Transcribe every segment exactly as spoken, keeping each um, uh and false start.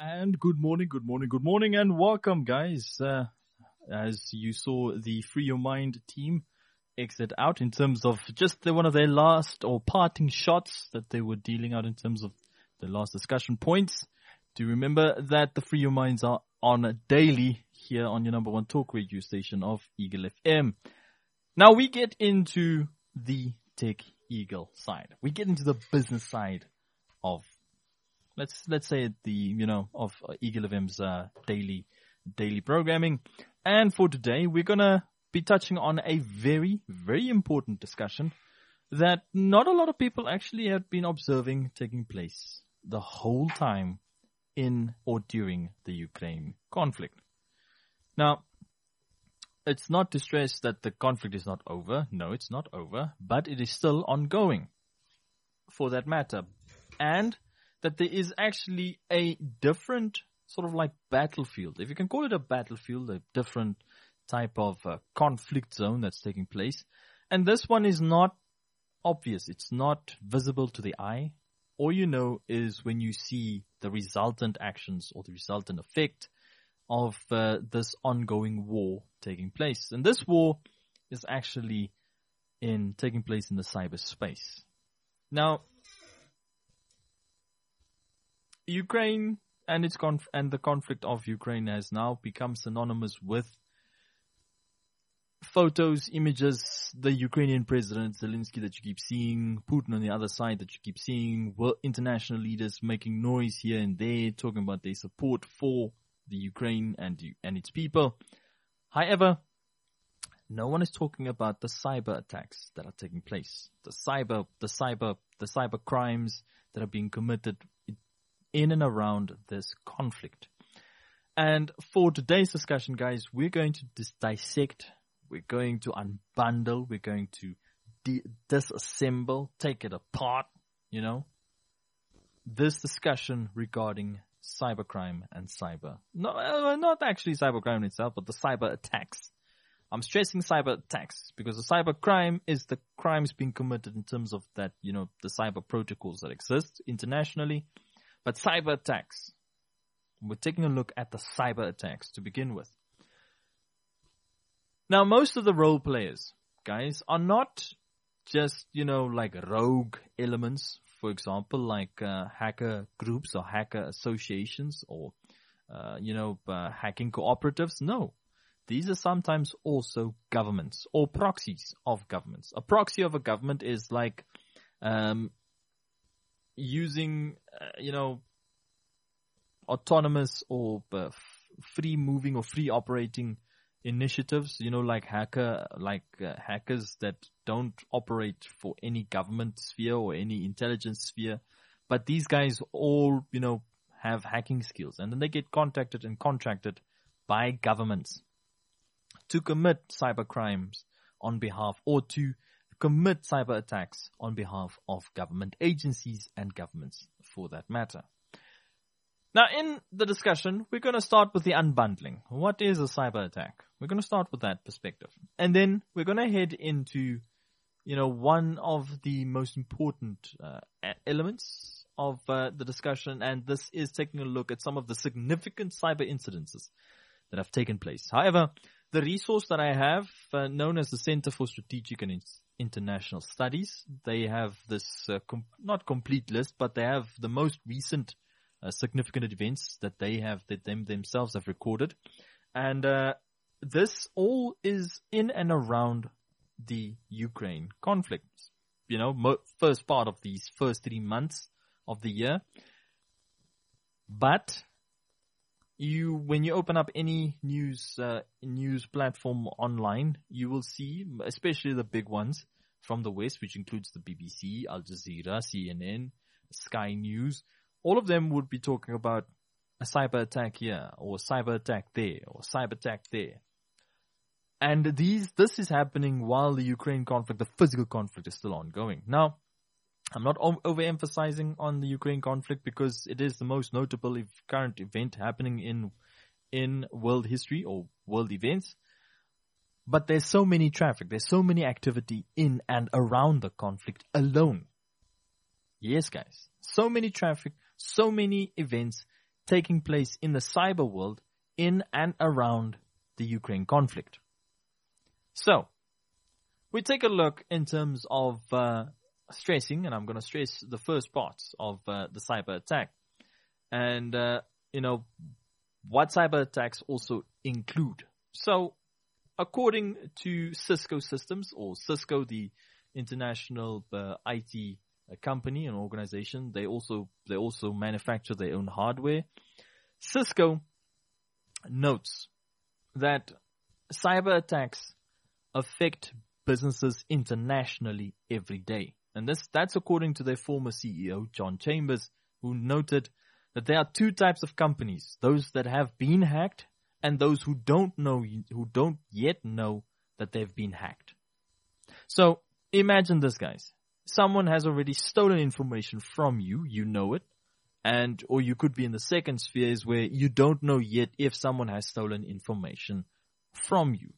And good morning, good morning, good morning, and welcome, guys. Uh, as you saw the Free Your Mind team exit out in terms of just the, one of their last or parting shots that they were dealing out in terms of the last discussion points. Do remember that the Free Your Minds are on daily here on your number one talk radio station of Eagle F M. Now we get into the Tech Eagle side. We get into the business side of Let's let's say the you know of Eagle F M's uh, daily daily programming, and for today we're gonna be touching on a very very important discussion that not a lot of people actually have been observing taking place the whole time in or during the Ukraine conflict. Now, it's not to stress that the conflict is not over. No, it's not over, but it is still ongoing, for that matter, and that there is actually a different sort of like battlefield, if you can call it a battlefield, a different type of uh, conflict zone that's taking place. And this one is not obvious. It's not visible to the eye. All you know is when you see the resultant actions or the resultant effect of uh, this ongoing war taking place. And this war is actually in taking place in the cyberspace. Now, Ukraine and its conf- and the conflict of Ukraine has now become synonymous with photos, images, the Ukrainian president Zelensky that you keep seeing, Putin on the other side that you keep seeing, international leaders making noise here and there, talking about their support for the Ukraine and and its people. However, no one is talking about the cyber attacks that are taking place, the cyber, the cyber, the cyber crimes that are being committed in and around this conflict. And for today's discussion, guys, we're going to dis- dissect, we're going to unbundle, we're going to de- disassemble, take it apart, you know, this discussion regarding cybercrime and cyber, no, uh, not actually cybercrime itself, but the cyber attacks. I'm stressing cyber attacks because the cyber crime is the crimes being committed in terms of that, you know, the cyber protocols that exist internationally. But cyber attacks, we're taking a look at the cyber attacks to begin with. Now, most of the role players, guys, are not just, you know, like rogue elements, for example, like uh, hacker groups or hacker associations or, uh, you know, uh, hacking cooperatives. No, these are sometimes also governments or proxies of governments. A proxy of a government is like um using, uh, you know, autonomous or uh, free moving or free operating initiatives, you know, like hacker, like uh, hackers that don't operate for any government sphere or any intelligence sphere. But these guys all, you know, have hacking skills, and then they get contacted and contracted by governments to commit cyber crimes on behalf or to commit cyber attacks on behalf of government agencies and governments for that matter. Now, in the discussion, we're going to start with the unbundling. What is a cyber attack? We're going to start with that perspective. And then we're going to head into, you know, one of the most important uh, elements of uh, the discussion, and this is taking a look at some of the significant cyber incidences that have taken place. However, the resource that I have, uh, known as the Center for Strategic and International Studies, they have this uh, com- not complete list, but they have the most recent uh, significant events that they have that them themselves have recorded, and uh, this all is in and around the Ukraine conflict. You know, mo- first part of these first three months of the year, but You, when you open up any news uh, news platform online, you will see, especially the big ones from the West, which includes the B B C, Al Jazeera, C N N, Sky News. All of them would be talking about a cyber attack here, or a cyber attack there, or a cyber attack there. And these, this is happening while the Ukraine conflict, the physical conflict, is still ongoing. Now, I'm not overemphasizing on the Ukraine conflict because it is the most notable current event happening in in world history or world events. But there's so many traffic, there's so many activity in and around the conflict alone. Yes, guys. So many traffic, so many events taking place in the cyber world in and around the Ukraine conflict. So, we take a look in terms of uh, stressing, and I'm going to stress the first parts of uh, the cyber attack. And, uh, you know, what cyber attacks also include. So, according to Cisco Systems, or Cisco, the international uh, I T company and organization, they also they also manufacture their own hardware. Cisco notes that cyber attacks affect businesses internationally every day. And this that's according to their former C E O, John Chambers, who noted that there are two types of companies, those that have been hacked and those who don't know, who don't yet know that they've been hacked. So imagine this, guys. Someone has already stolen information from you, you know it, and or you could be in the second sphere is where you don't know yet if someone has stolen information from you.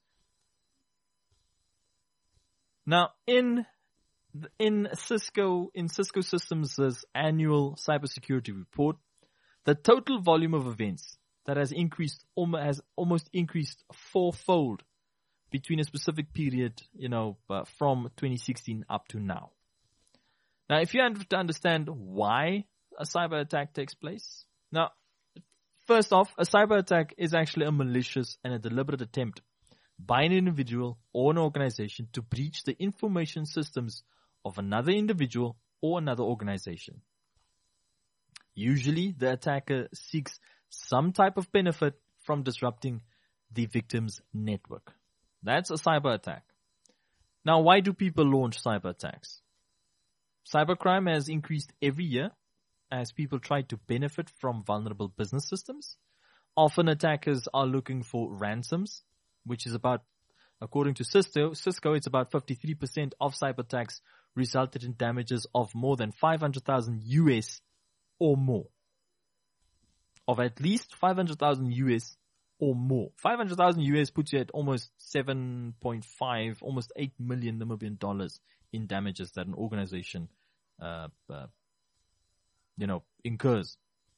Now, in in Cisco in Cisco Systems' annual cybersecurity report, the total volume of events that has increased has almost increased fourfold between a specific period, you know, uh, from twenty sixteen up to now. Now, if you have to understand why a cyber attack takes place, now, first off, a cyber attack is actually a malicious and a deliberate attempt by an individual or an organization to breach the information systems of another individual or another organization. Usually, the attacker seeks some type of benefit from disrupting the victim's network. That's a cyber attack. Now, why do people launch cyber attacks? Cybercrime has increased every year as people try to benefit from vulnerable business systems. Often attackers are looking for ransoms, which is about, according to Cisco, Cisco, it's about fifty-three percent of cyber attacks resulted in damages of more than five hundred thousand U S or more. Of at least five hundred thousand U S or more. five hundred thousand U S puts you at almost seven point five, almost eight million Namibian dollars in damages that an organization, uh, uh, you know, incurs.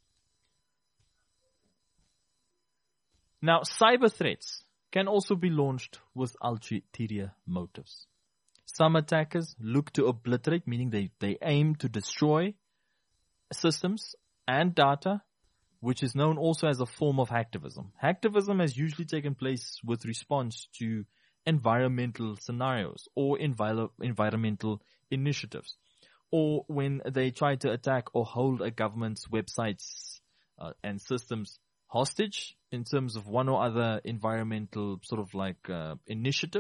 Now, cyber threats can also be launched with ulterior motives. Some attackers look to obliterate, meaning they, they aim to destroy systems and data, which is known also as a form of hacktivism. Hacktivism has usually taken place with response to environmental scenarios or enviro- environmental initiatives, or when they try to attack or hold a government's websites uh, and systems hostage in terms of one or other environmental sort of like uh, initiative.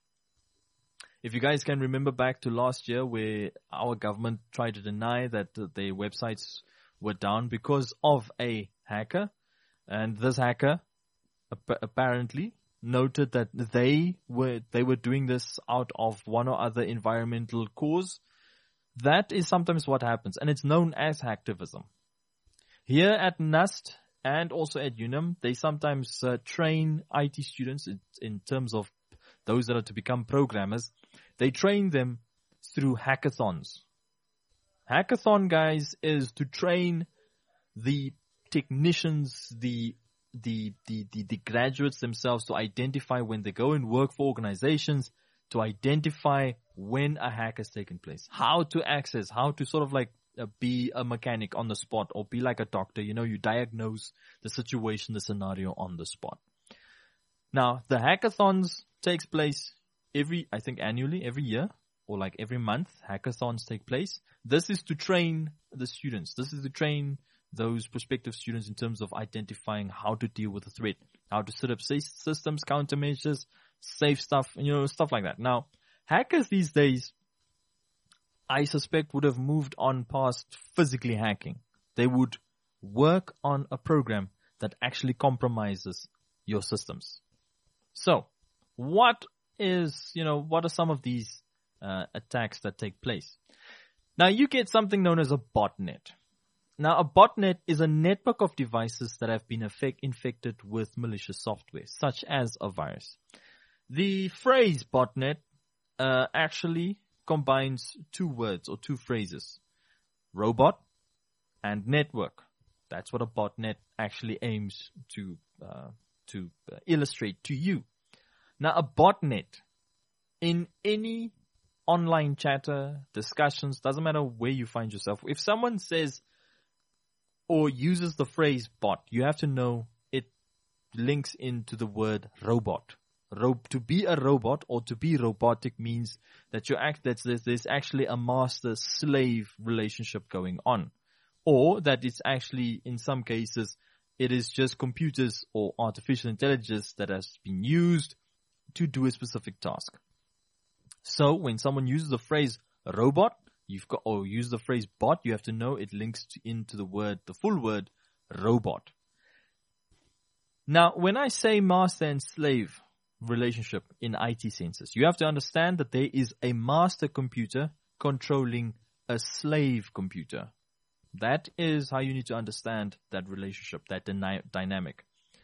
If you guys can remember back to last year where our government tried to deny that uh, their websites were down because of a hacker, and this hacker ap- apparently noted that they were they were doing this out of one or other environmental cause. That is sometimes what happens, and it's known as hacktivism. Here at NUST and also at UNAM, they sometimes uh, train I T students in, in terms of those that are to become programmers. They train them through hackathons. Hackathon, guys, is to train the technicians, the the, the the the graduates themselves to identify when they go and work for organizations, to identify when a hack has taken place, how to access, how to sort of like uh, be a mechanic on the spot or be like a doctor. You know, you diagnose the situation, the scenario on the spot. Now, the hackathons takes place every, I think annually, every year, or like every month, hackathons take place. This is to train the students. This is to train those prospective students in terms of identifying how to deal with a threat, how to set up systems, countermeasures, safe stuff, you know, stuff like that. Now, hackers these days, I suspect, would have moved on past physically hacking. They would work on a program that actually compromises your systems. So, what is, you know, what are some of these uh, attacks that take place? Now, you get something known as a botnet. Now, a botnet is a network of devices that have been effect- infected with malicious software, such as a virus. The phrase botnet uh, actually combines two words or two phrases, robot and network. That's what a botnet actually aims to uh, to uh, illustrate to you. Now, a botnet in any online chatter, discussions, doesn't matter where you find yourself. If someone says or uses the phrase bot, you have to know it links into the word robot. Ro- to be a robot or to be robotic means that you act that there's, there's actually a master-slave relationship going on, or that it's actually, in some cases, it is just computers or artificial intelligence that has been used to do a specific task. So when someone uses the phrase robot, you've got, or use the phrase bot, you have to know it links to, into the word, the full word, robot. Now, when I say master and slave relationship in I T senses, you have to understand that there is a master computer controlling a slave computer. That is how you need to understand that relationship, that dyna- dynamic.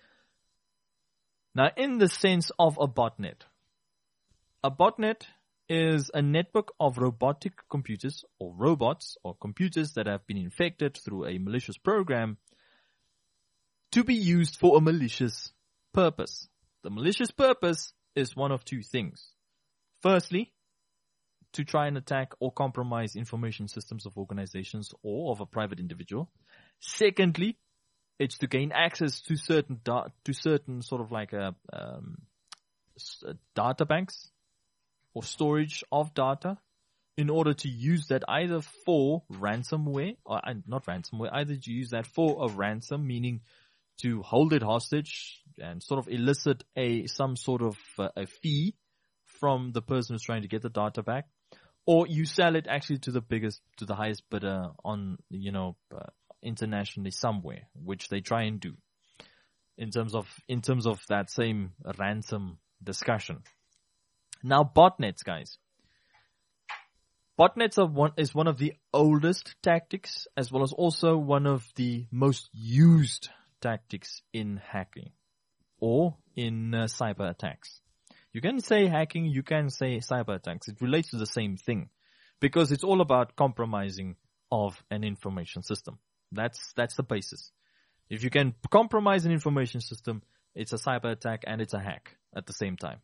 Now, in the sense of a botnet, a botnet is a network of robotic computers or robots or computers that have been infected through a malicious program to be used for a malicious purpose. The malicious purpose is one of two things. Firstly, to try and attack or compromise information systems of organizations or of a private individual. Secondly, it's to gain access to certain da- to certain sort of like a, um, a data banks or storage of data in order to use that either for ransomware or uh, not ransomware, either to use that for a ransom, meaning to hold it hostage and sort of elicit a some sort of uh, a fee from the person who's trying to get the data back, or you sell it actually to the biggest, to the highest bidder on, you know, uh, internationally somewhere, which they try and do in terms of in terms of that same ransom discussion. Now, botnets, guys. Botnets are one is one of the oldest tactics, as well as also one of the most used tactics in hacking or in uh, cyber attacks. You can say hacking, you can say cyber attacks. It relates to the same thing because it's all about compromising of an information system. That's that's the basis. If you can compromise an information system, it's a cyber attack and it's a hack at the same time.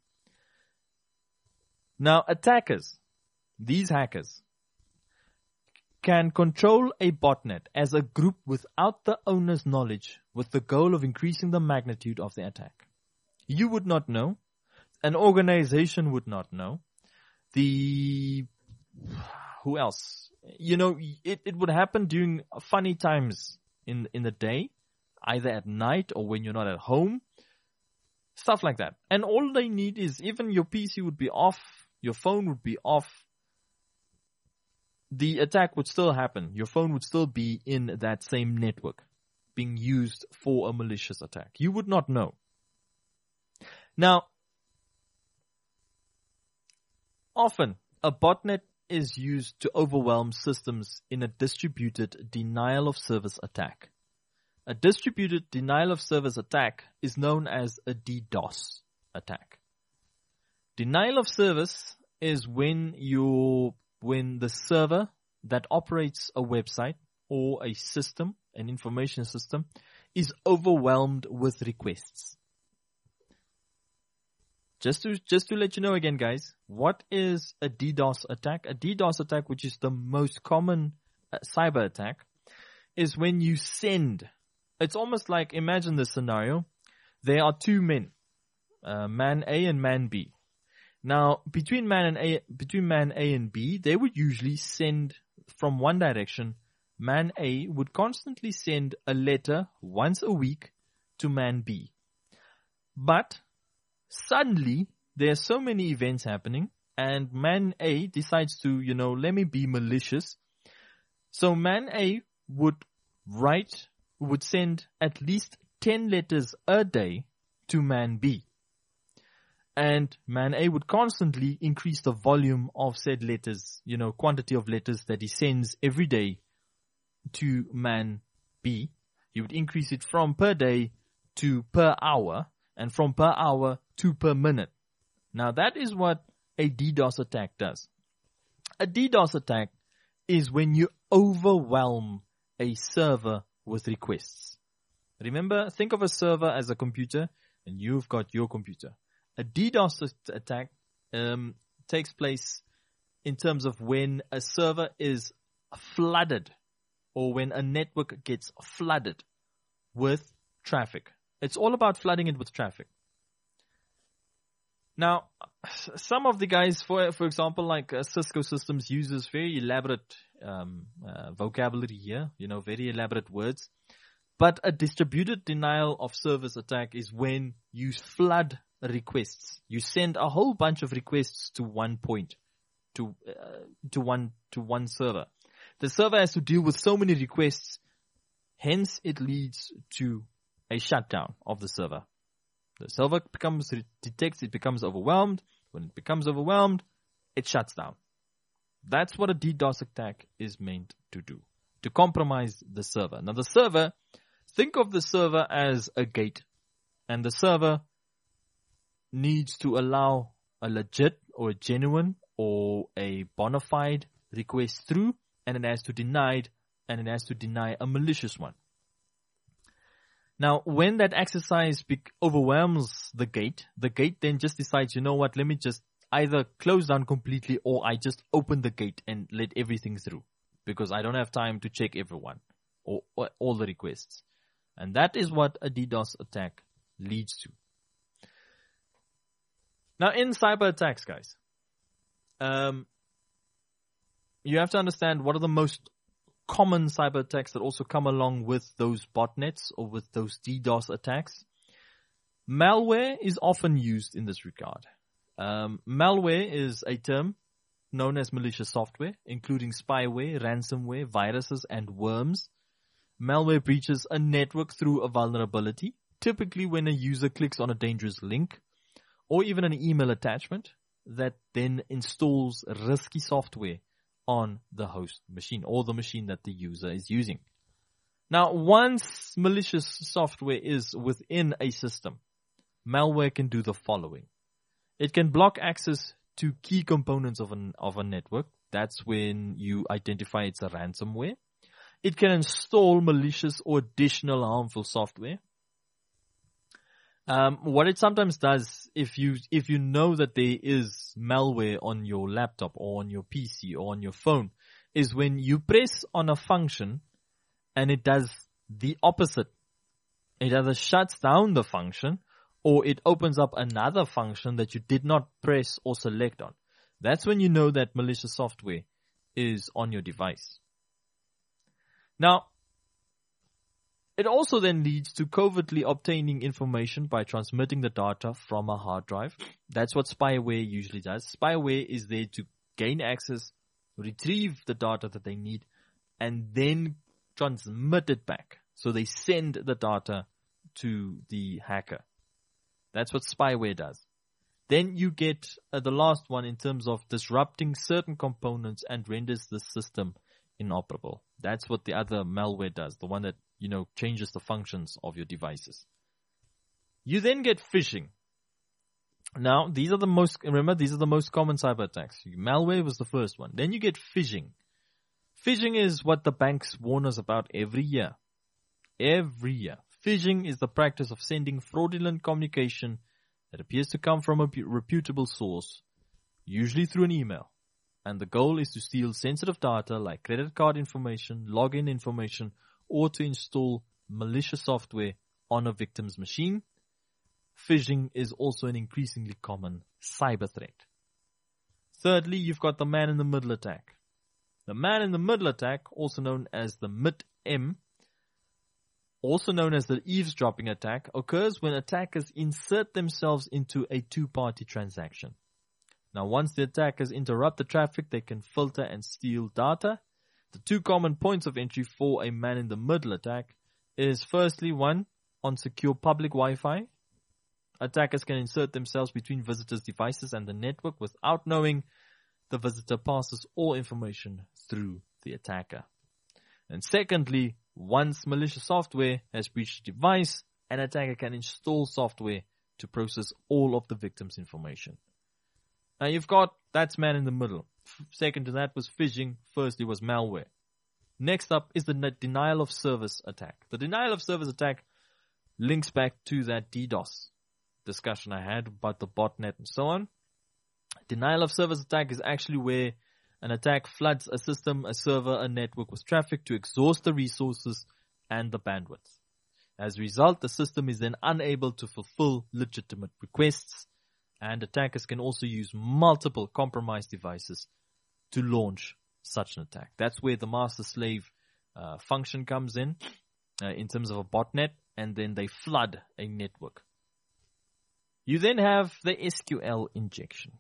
Now, attackers, these hackers, can control a botnet as a group without the owner's knowledge with the goal of increasing the magnitude of the attack. You would not know. An organization would not know. The, who else? You know, it, it would happen during funny times in, in the day, either at night or when you're not at home. Stuff like that. And all they need is even your P C would be off, your phone would be off. The attack would still happen. Your phone would still be in that same network being used for a malicious attack. You would not know. Now, often a botnet is used to overwhelm systems in a distributed denial of service attack. A distributed denial of service attack is known as a DDoS attack. Denial of service is when you when the server that operates a website or a system, an information system, is overwhelmed with requests. Just to, just to let you know again, guys, what is a DDoS attack? A DDoS attack, which is the most common uh, cyber attack, is when you send, it's almost like, imagine this scenario. There are two men, uh, man A and man B. Now, between man and A, between man A and B, they would usually send from one direction. Man A would constantly send a letter once a week to man B. But suddenly, there are so many events happening, and man A decides to, you know, let me be malicious. So man A would write, would send at least ten letters a day to man B. And man A would constantly increase the volume of said letters, you know, quantity of letters that he sends every day to man B. He would increase it from per day to per hour, and from per hour to per minute. Now that is what a DDoS attack does. A DDoS attack is when you overwhelm a server with requests. Remember, think of a server as a computer, and you've got your computer. A DDoS attack um, takes place in terms of when a server is flooded or when a network gets flooded with traffic. It's all about flooding it with traffic. Now, some of the guys, for for example, like uh, Cisco Systems uses very elaborate um, uh, vocabulary here, you know, very elaborate words. But a distributed denial of service attack is when you flood requests. You send a whole bunch of requests to one point, to uh, to one to one server. The server has to deal with so many requests, hence it leads to a shutdown of the server. The server becomes, it detects, it becomes overwhelmed. When it becomes overwhelmed, it shuts down. That's what a DDoS attack is meant to do, to compromise the server. Now the server, think of the server as a gate, and the server needs to allow a legit or a genuine or a bona fide request through, and it has to deny it, and it has to deny a malicious one. Now, when that exercise be- overwhelms the gate, the gate then just decides, you know what, let me just either close down completely or I just open the gate and let everything through because I don't have time to check everyone or, or all the requests. And that is what a DDoS attack leads to. Now, in cyber attacks, guys, um, you have to understand what are the most common cyber attacks that also come along with those botnets or with those DDoS attacks. Malware is often used in this regard. Um, malware is a term known as malicious software, including spyware, ransomware, viruses, and worms. Malware breaches a network through a vulnerability, typically when a user clicks on a dangerous link or even an email attachment that then installs risky software on the host machine or the machine that the user is using. Now, once malicious software is within a system, malware can do the following. It can block access to key components of an of a network. That's when you identify it's a ransomware. It can install malicious or additional harmful software. Um, what it sometimes does, if you if you know that there is malware on your laptop or on your P C or on your phone, is when you press on a function and it does the opposite. It either shuts down the function or it opens up another function that you did not press or select on. That's when you know that malicious software is on your device. Now, it also then leads to covertly obtaining information by transmitting the data from a hard drive. That's what spyware usually does. Spyware is there to gain access, retrieve the data that they need, and then transmit it back. So they send the data to the hacker. That's what spyware does. Then you get uh, the last one in terms of disrupting certain components and renders the system inoperable. That's what the other malware does, the one that, you know, changes the functions of your devices. You then get phishing. Now, these are the most, remember, these are the most common cyber attacks. Malware was the first one. Then you get phishing. Phishing is what the banks warn us about every year. Every year. Phishing is the practice of sending fraudulent communication that appears to come from a reputable source, usually through an email. And the goal is to steal sensitive data like credit card information, login information, or to install malicious software on a victim's machine. Phishing is also an increasingly common cyber threat. Thirdly, you've got the man-in-the-middle attack. The man-in-the-middle attack, also known as the M I T M, also known as the eavesdropping attack, occurs when attackers insert themselves into a two-party transaction. Now, once the attackers interrupt the traffic, they can filter and steal data. The two common points of entry for a man-in-the-middle attack is firstly, one, on secure public Wi-Fi. Attackers can insert themselves between visitors' devices and the network without knowing the visitor passes all information through the attacker. And secondly, once malicious software has breached the device, an attacker can install software to process all of the victim's information. Now you've got, that's man in the middle. Second to that was phishing. Firstly was malware. Next up is the denial of service attack. The denial of service attack links back to that DDoS discussion I had about the botnet and so on. Denial of service attack is actually where an attack floods a system, a server, a network with traffic to exhaust the resources and the bandwidth. As a result, the system is then unable to fulfill legitimate requests, and attackers can also use multiple compromised devices to launch such an attack. That's where the master-slave uh, function comes in, uh, in terms of a botnet, and then they flood a network. You then have the S Q L injection.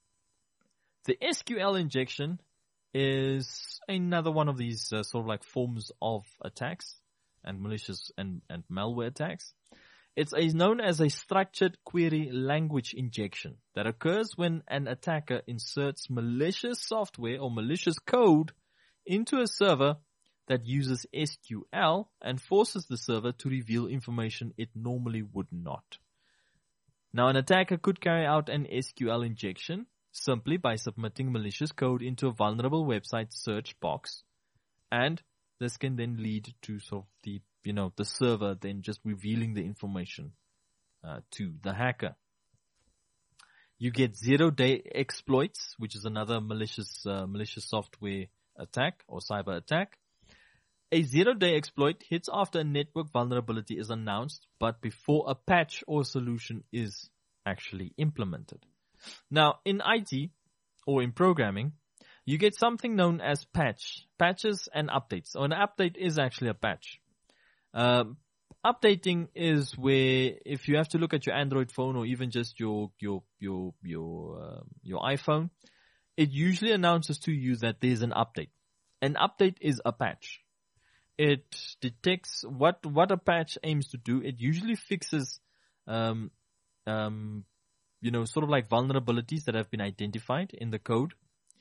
The S Q L injection is another one of these uh, sort of like forms of attacks and malicious and, and malware attacks. It's a, known as a structured query language injection that occurs when an attacker inserts malicious software or malicious code into a server that uses S Q L and forces the server to reveal information it normally would not. Now, an attacker could carry out an S Q L injection simply by submitting malicious code into a vulnerable website search box, and this can then lead to sort of the, you know, the server then just revealing the information uh, to the hacker. You get zero-day exploits, which is another malicious uh, malicious software attack or cyber attack. A zero-day exploit hits after a network vulnerability is announced, but before a patch or solution is actually implemented. Now, in I T or in programming, you get something known as patch, patches and updates. So an update is actually a patch. Um, updating is where if you have to look at your Android phone or even just your your your your uh, your iPhone, it usually announces to you that there's an update. An update is a patch. It detects what what a patch aims to do. It usually fixes, um, um, you know, sort of like vulnerabilities that have been identified in the code.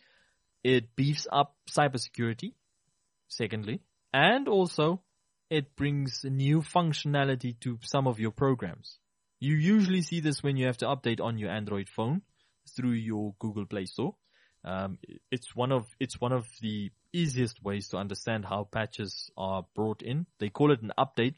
It beefs up cybersecurity, secondly, and also it brings new functionality to some of your programs. You usually see this when you have to update on your Android phone through your Google Play Store. Um, it's one of it's one of the easiest ways to understand how patches are brought in. They call it an update,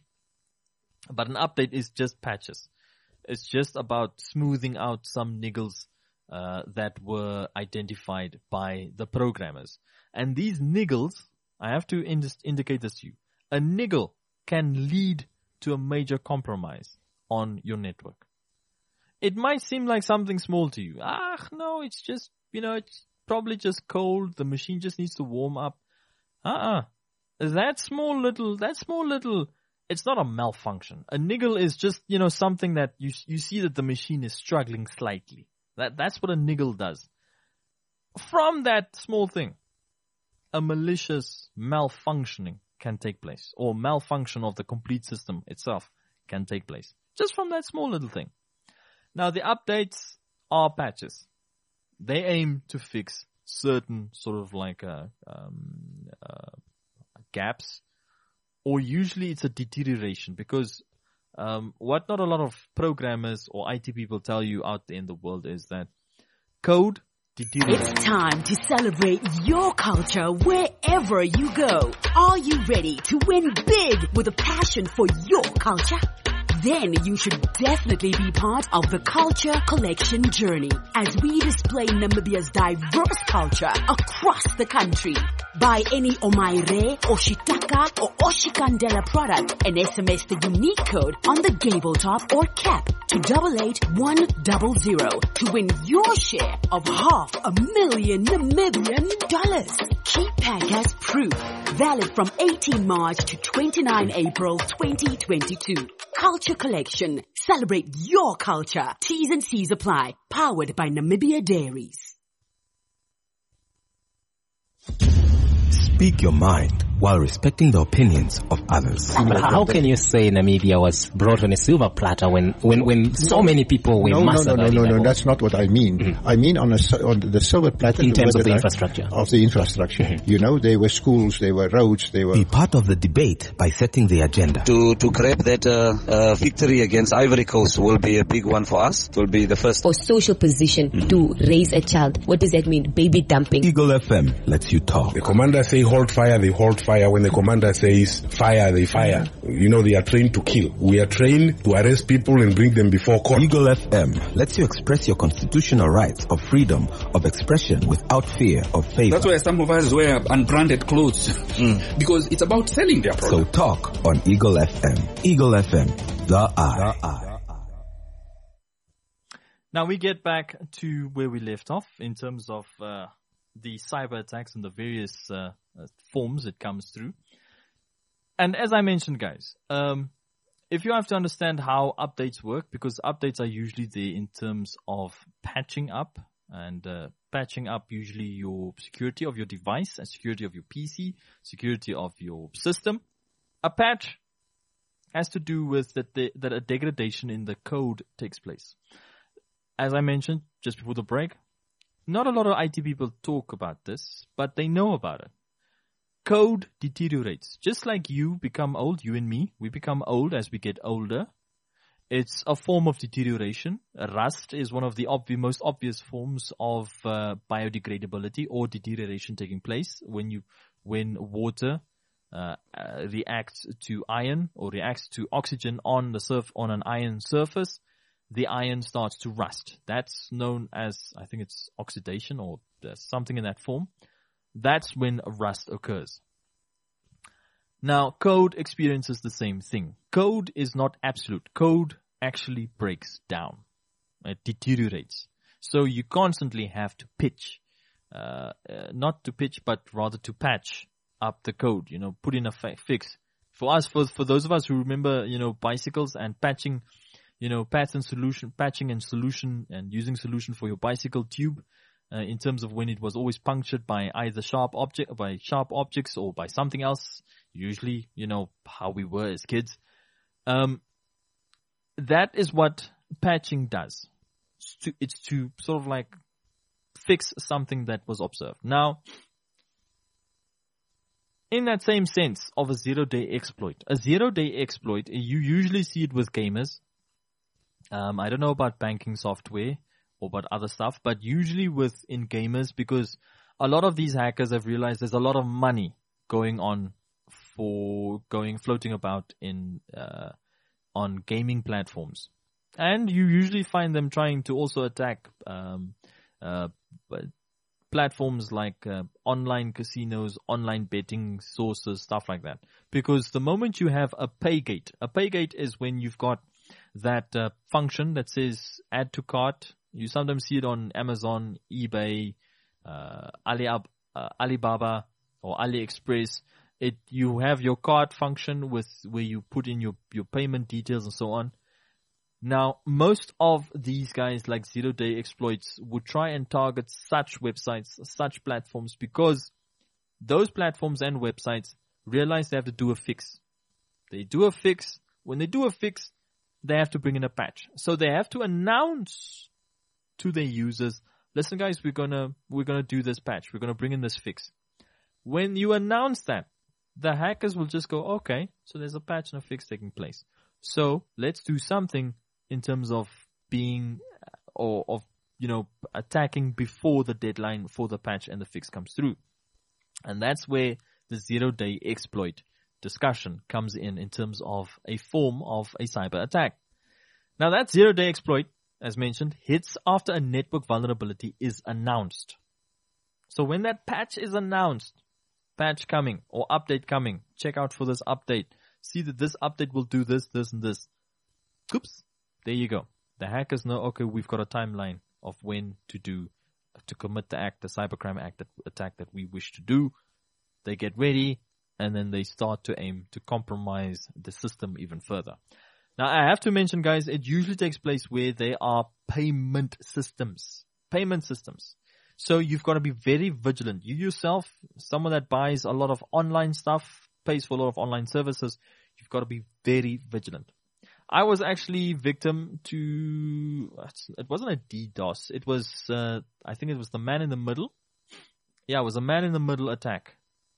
but an update is just patches. It's just about smoothing out some niggles uh, that were identified by the programmers. And these niggles, I have to ind- indicate this to you. A niggle can lead to a major compromise on your network. It might seem like something small to you. Ah, no, it's just, you know, it's probably just cold. The machine just needs to warm up. Uh-uh. That small little, that small little, it's not a malfunction. A niggle is just, you know, something that you you see that the machine is struggling slightly. That That's what a niggle does. From that small thing, a malicious malfunctioning can take place, or malfunction of the complete system itself can take place. Just from that small little thing. Now, the updates are patches. They aim to fix certain sort of like uh, um, uh, gaps, or usually it's a deterioration, because um, what not a lot of programmers or I T people tell you out there in the world is that code deteriorates. It's time to celebrate your culture wherever you go. Are you ready to win big with a passion for your culture? Then you should definitely be part of the Culture Collection journey as we display Namibia's diverse culture across the country. Buy any Omaire, Oshitaka or Oshikandela product and S M S the unique code on the gable top or cap to double eight one double zero to win your share of half a million Namibian dollars. Keep pack as proof. Valid from eighteenth March to twenty-ninth April twenty twenty-two. Culture Collection. Celebrate your culture. T's and C's apply. Powered by Namibia Dairies. Speak your mind while respecting the opinions of others. But how can you say Namibia was brought on a silver platter when, when, when so many people were no, massacred? No, no, no, no, no, that's not what I mean. Mm-hmm. I mean on, a, on the silver platter. In terms of the infrastructure. Of the infrastructure. Mm-hmm. You know, there were schools, there were roads, there were... Be part of the debate by setting the agenda. To to grab that uh, uh, victory against Ivory Coast will be a big one for us. It will be the first. For social position mm-hmm. to raise a child. What does that mean? Baby dumping. Eagle F M lets you talk. The commanders say hold fire, they hold fire. fire. When the commander says fire, they fire. You know, they are trained to kill. We are trained to arrest people and bring them before court. Eagle F M lets you express your constitutional rights of freedom of expression without fear of favor. That's why some of us wear unbranded clothes. Mm. Because it's about selling their product. So talk on Eagle F M. Eagle F M, the eye. The eye. Now we get back to where we left off in terms of uh, the cyber attacks and the various uh, uh, forms it comes through. And as I mentioned, guys, um, if you have to understand how updates work, because updates are usually there in terms of patching up and uh, patching up usually your security of your device and security of your P C, security of your system. A patch has to do with that, the, that a degradation in the code takes place. As I mentioned just before the break, not a lot of I T people talk about this, but they know about it. Code deteriorates. Just like you become old, you and me, we become old as we get older. It's a form of deterioration. Rust is one of the obvi- most obvious forms of uh, biodegradability or deterioration taking place when you when water uh, uh, reacts to iron or reacts to oxygen on the surf on an iron surface. The iron starts to rust. That's known as, I think it's oxidation or something in that form. That's when rust occurs. Now, code experiences the same thing. Code is not absolute. Code actually breaks down. It deteriorates. So you constantly have to pitch, uh, uh, not to pitch, but rather to patch up the code, you know, put in a fi- fix. For us, for, for those of us who remember, you know, bicycles and patching, you know, patch and solution, patching and solution and using solution for your bicycle tube, uh, in terms of when it was always punctured by either sharp object, by sharp objects or by something else, usually, you know, how we were as kids. Um, that is what patching does. It's to, it's to sort of like fix something that was observed. Now, in that same sense of a zero-day exploit, a zero-day exploit, you usually see it with gamers. Um, I don't know about banking software or about other stuff, but usually within gamers, because a lot of these hackers have realized there's a lot of money going on for going floating about in uh, on gaming platforms, and you usually find them trying to also attack um, uh, platforms like uh, online casinos, online betting sources, stuff like that. Because the moment you have a pay gate, a pay gate is when you've got that uh, function that says add to cart. You sometimes see it on Amazon, eBay, uh, Ali, uh, Alibaba or AliExpress. It, you have your cart function with where you put in your, your payment details and so on. Now, most of these guys like zero day exploits would try and target such websites, such platforms, because those platforms and websites realize they have to do a fix. They do a fix. When they do a fix, they have to bring in a patch. So they have to announce to their users, listen guys, we're gonna, we're gonna do this patch. We're gonna bring in this fix. When you announce that, the hackers will just go, okay, so there's a patch and a fix taking place. So let's do something in terms of being, or of, you know, attacking before the deadline for the patch and the fix comes through. And that's where the zero day exploit discussion comes in, in terms of a form of a cyber attack. Now that zero day exploit, as mentioned, hits after a network vulnerability is announced. So when that patch is announced, patch coming or update coming, check out for this update. See that this update will do this, this, and this. Oops. There you go. The hackers know, okay, we've got a timeline of when to do, to commit the act, the cybercrime act, that attack that we wish to do. They get ready, and then they start to aim to compromise the system even further. Now, I have to mention, guys, it usually takes place where there are payment systems. Payment systems. So you've got to be very vigilant. You yourself, someone that buys a lot of online stuff, pays for a lot of online services, you've got to be very vigilant. I was actually victim to, it wasn't a DDoS, it was, uh, I think it was the man in the middle. Yeah, it was a man in the middle attack.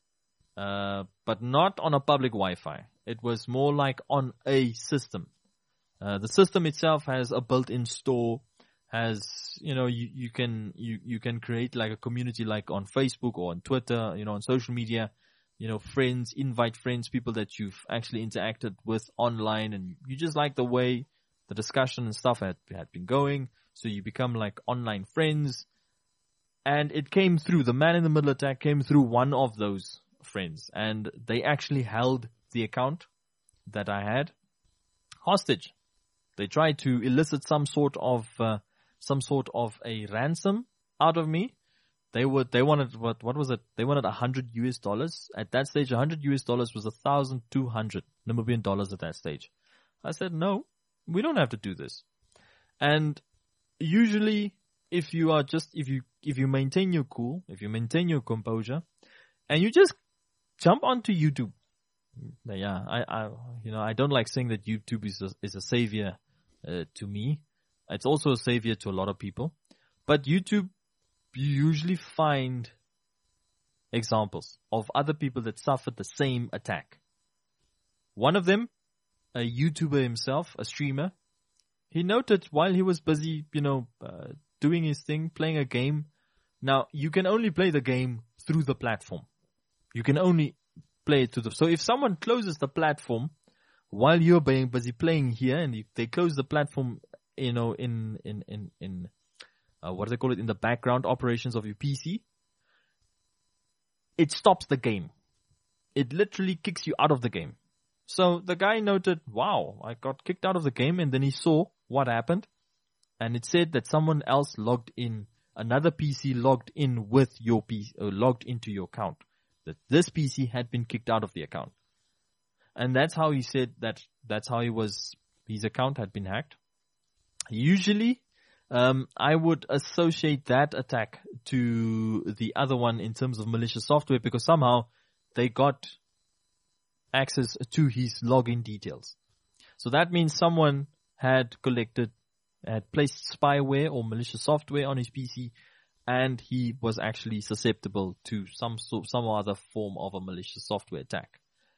Uh, but not on a public Wi-Fi. It was more like on a system. Uh, the system itself has a built-in store, has, you know, you, you can, you, you can create like a community like on Facebook or on Twitter, you know, on social media. you know, friends, invite friends, people that you've actually interacted with online, and you just like the way the discussion and stuff had, had been going. So you become like online friends. And it came through, the man in the middle attack came through one of those friends, and they actually held the account that I had hostage. They tried to elicit some sort of, uh, some sort of a ransom out of me. They would, they wanted, what, what was it? They wanted a hundred U S dollars. At that stage, a hundred U S dollars was a thousand two hundred Namibian dollars at that stage. I said, no, we don't have to do this. And usually, if you are just, if you, if you maintain your cool, if you maintain your composure, and you just jump onto YouTube. Yeah, I, I, you know, I don't like saying that YouTube is a, is a savior, uh, to me. It's also a savior to a lot of people. But YouTube, you usually find examples of other people that suffered the same attack. One of them, a YouTuber himself, a streamer, he noted while he was busy, you know, uh, doing his thing, playing a game. Now, you can only play the game through the platform. You can only play it to the, so if someone closes the platform while you're being busy playing here, and if they close the platform, you know, in, in, in, in, uh, what do they call it, in the background operations of your P C, it stops the game. It literally kicks you out of the game. So the guy noted, wow, I got kicked out of the game, and then he saw what happened, and it said that someone else logged in, another P C logged in with your P C, or logged into your account. That this P C had been kicked out of the account. And that's how he said that, that's how he was, his account had been hacked. Usually, um, I would associate that attack to the other one in terms of malicious software, because somehow they got access to his login details. So that means someone had collected, had placed spyware or malicious software on his P C, and he was actually susceptible to some sort, some other form of a malicious software attack.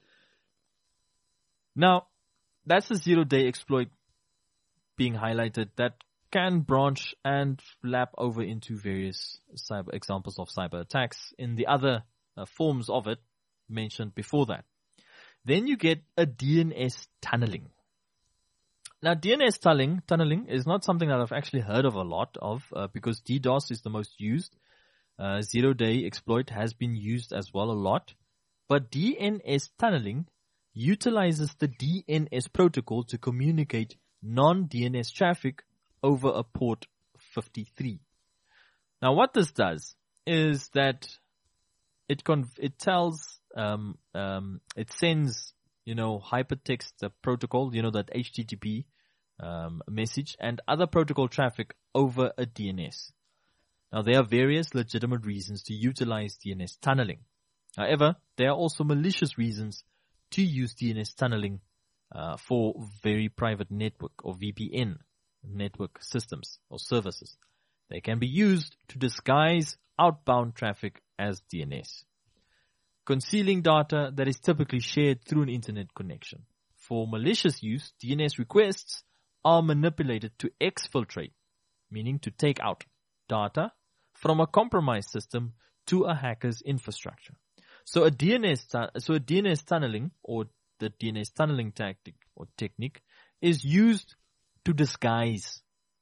Now, that's the zero-day exploit being highlighted that can branch and lap over into various cyber examples of cyber attacks in the other uh, forms of it mentioned before that. Then you get a D N S tunneling. Now, D N S tunneling, tunneling is not something that I've actually heard of a lot of, uh, because DDoS is the most used. Uh, zero-day exploit has been used as well a lot. But D N S tunneling utilizes the D N S protocol to communicate non-D N S traffic over a port fifty-three. Now, what this does is that it conv- it tells, um, um, it sends, you know, hypertext the protocol, you know, that H T T P um, message and other protocol traffic over a D N S. Now, there are various legitimate reasons to utilize D N S tunneling. However, there are also malicious reasons to use D N S tunneling uh, for very private network or V P N network systems or services. They can be used to disguise outbound traffic as D N S, concealing data that is typically shared through an internet connection. For malicious use, D N S requests are manipulated to exfiltrate, meaning to take out data from a compromised system to a hacker's infrastructure. So a D N S, so a D N S tunneling, or the D N S tunneling tactic or technique, is used to disguise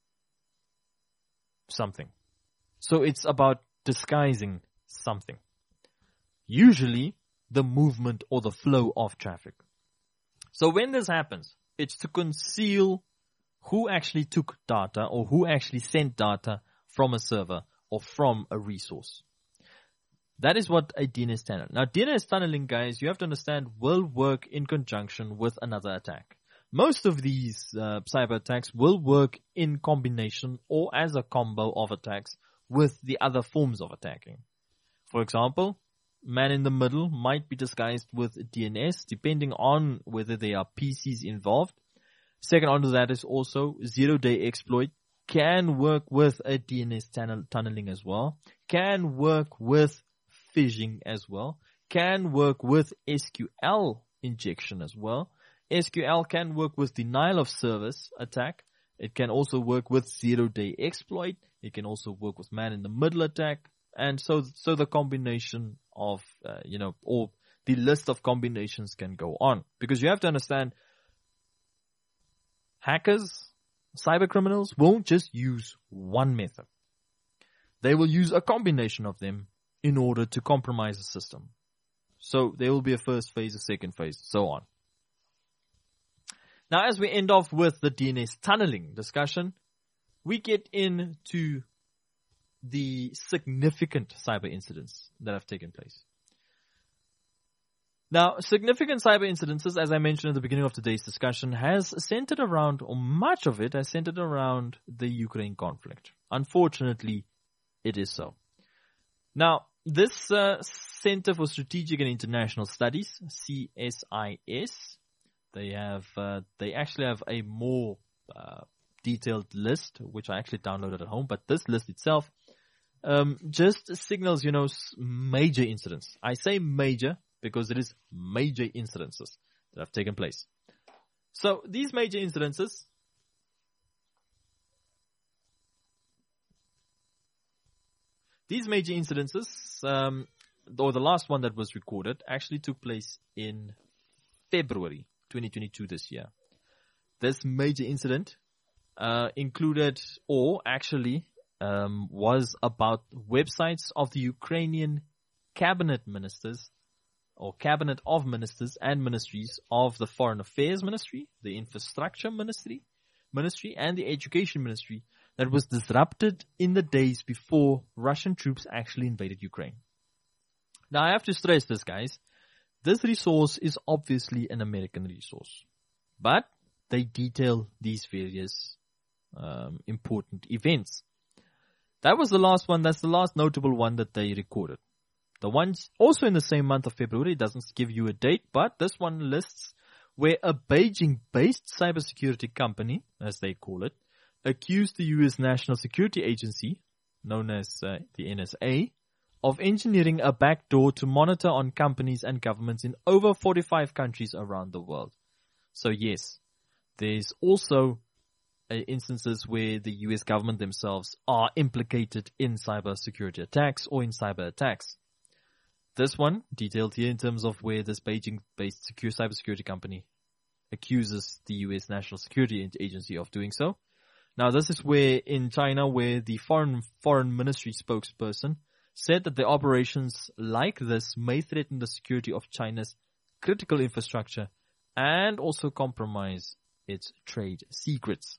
something. So it's about disguising something. Usually the movement or the flow of traffic. So when this happens, it's to conceal who actually took data or who actually sent data from a server or from a resource. That is what a D N S tunnel. Now, D N S tunneling, guys, you have to understand, will work in conjunction with another attack. Most of these uh, cyber attacks will work in combination or as a combo of attacks with the other forms of attacking. For example, man in the middle might be disguised with D N S depending on whether there are P Cs involved. Second onto that is also zero-day exploit can work with a D N S tunnel, tunneling as well, can work with phishing as well, can work with S Q L injection as well. S Q L can work with denial of service attack. It can also work with zero-day exploit. It can also work with man-in-the-middle attack. And so, so the combination of, uh, you know, or the list of combinations can go on. Because you have to understand, hackers, cyber criminals won't just use one method. They will use a combination of them in order to compromise the system. So there will be a first phase, a second phase, so on. Now, as we end off with the D N S tunneling discussion, we get into the significant cyber incidents that have taken place. Now, significant cyber incidences, as I mentioned at the beginning of today's discussion, has centered around, or much of it has centered around the Ukraine conflict. Unfortunately, it is so. Now, this uh, Center for Strategic and International Studies, C S I S, they have, uh, they actually have a more uh, detailed list, which I actually downloaded at home, but this list itself um, just signals, you know, major incidents. I say major because it is major incidences that have taken place. So these major incidences These major incidences, um, or the last one that was recorded, actually took place in February twenty twenty-two this year. This major incident uh, included, or actually um, was about websites of the Ukrainian cabinet ministers, or cabinet of ministers and ministries of the Foreign Affairs Ministry, the Infrastructure Ministry, Ministry, and the Education Ministry, that was disrupted in the days before Russian troops actually invaded Ukraine. Now, I have to stress this, guys. This resource is obviously an American resource, but they detail these various um, important events. That was the last one. That's the last notable one that they recorded. The ones also in the same month of February, doesn't give you a date, but this one lists where a Beijing-based cybersecurity company, as they call it, accused the U S National Security Agency, known as uh, the N S A, of engineering a backdoor to monitor on companies and governments in over forty-five countries around the world. So yes, there's also uh, instances where the U S government themselves are implicated in cybersecurity attacks or in cyber attacks. This one, detailed here in terms of where this Beijing-based secure cybersecurity company accuses the U S National Security Agency of doing so. Now, this is where in China, where the foreign foreign ministry spokesperson said that the operations like this may threaten the security of China's critical infrastructure and also compromise its trade secrets.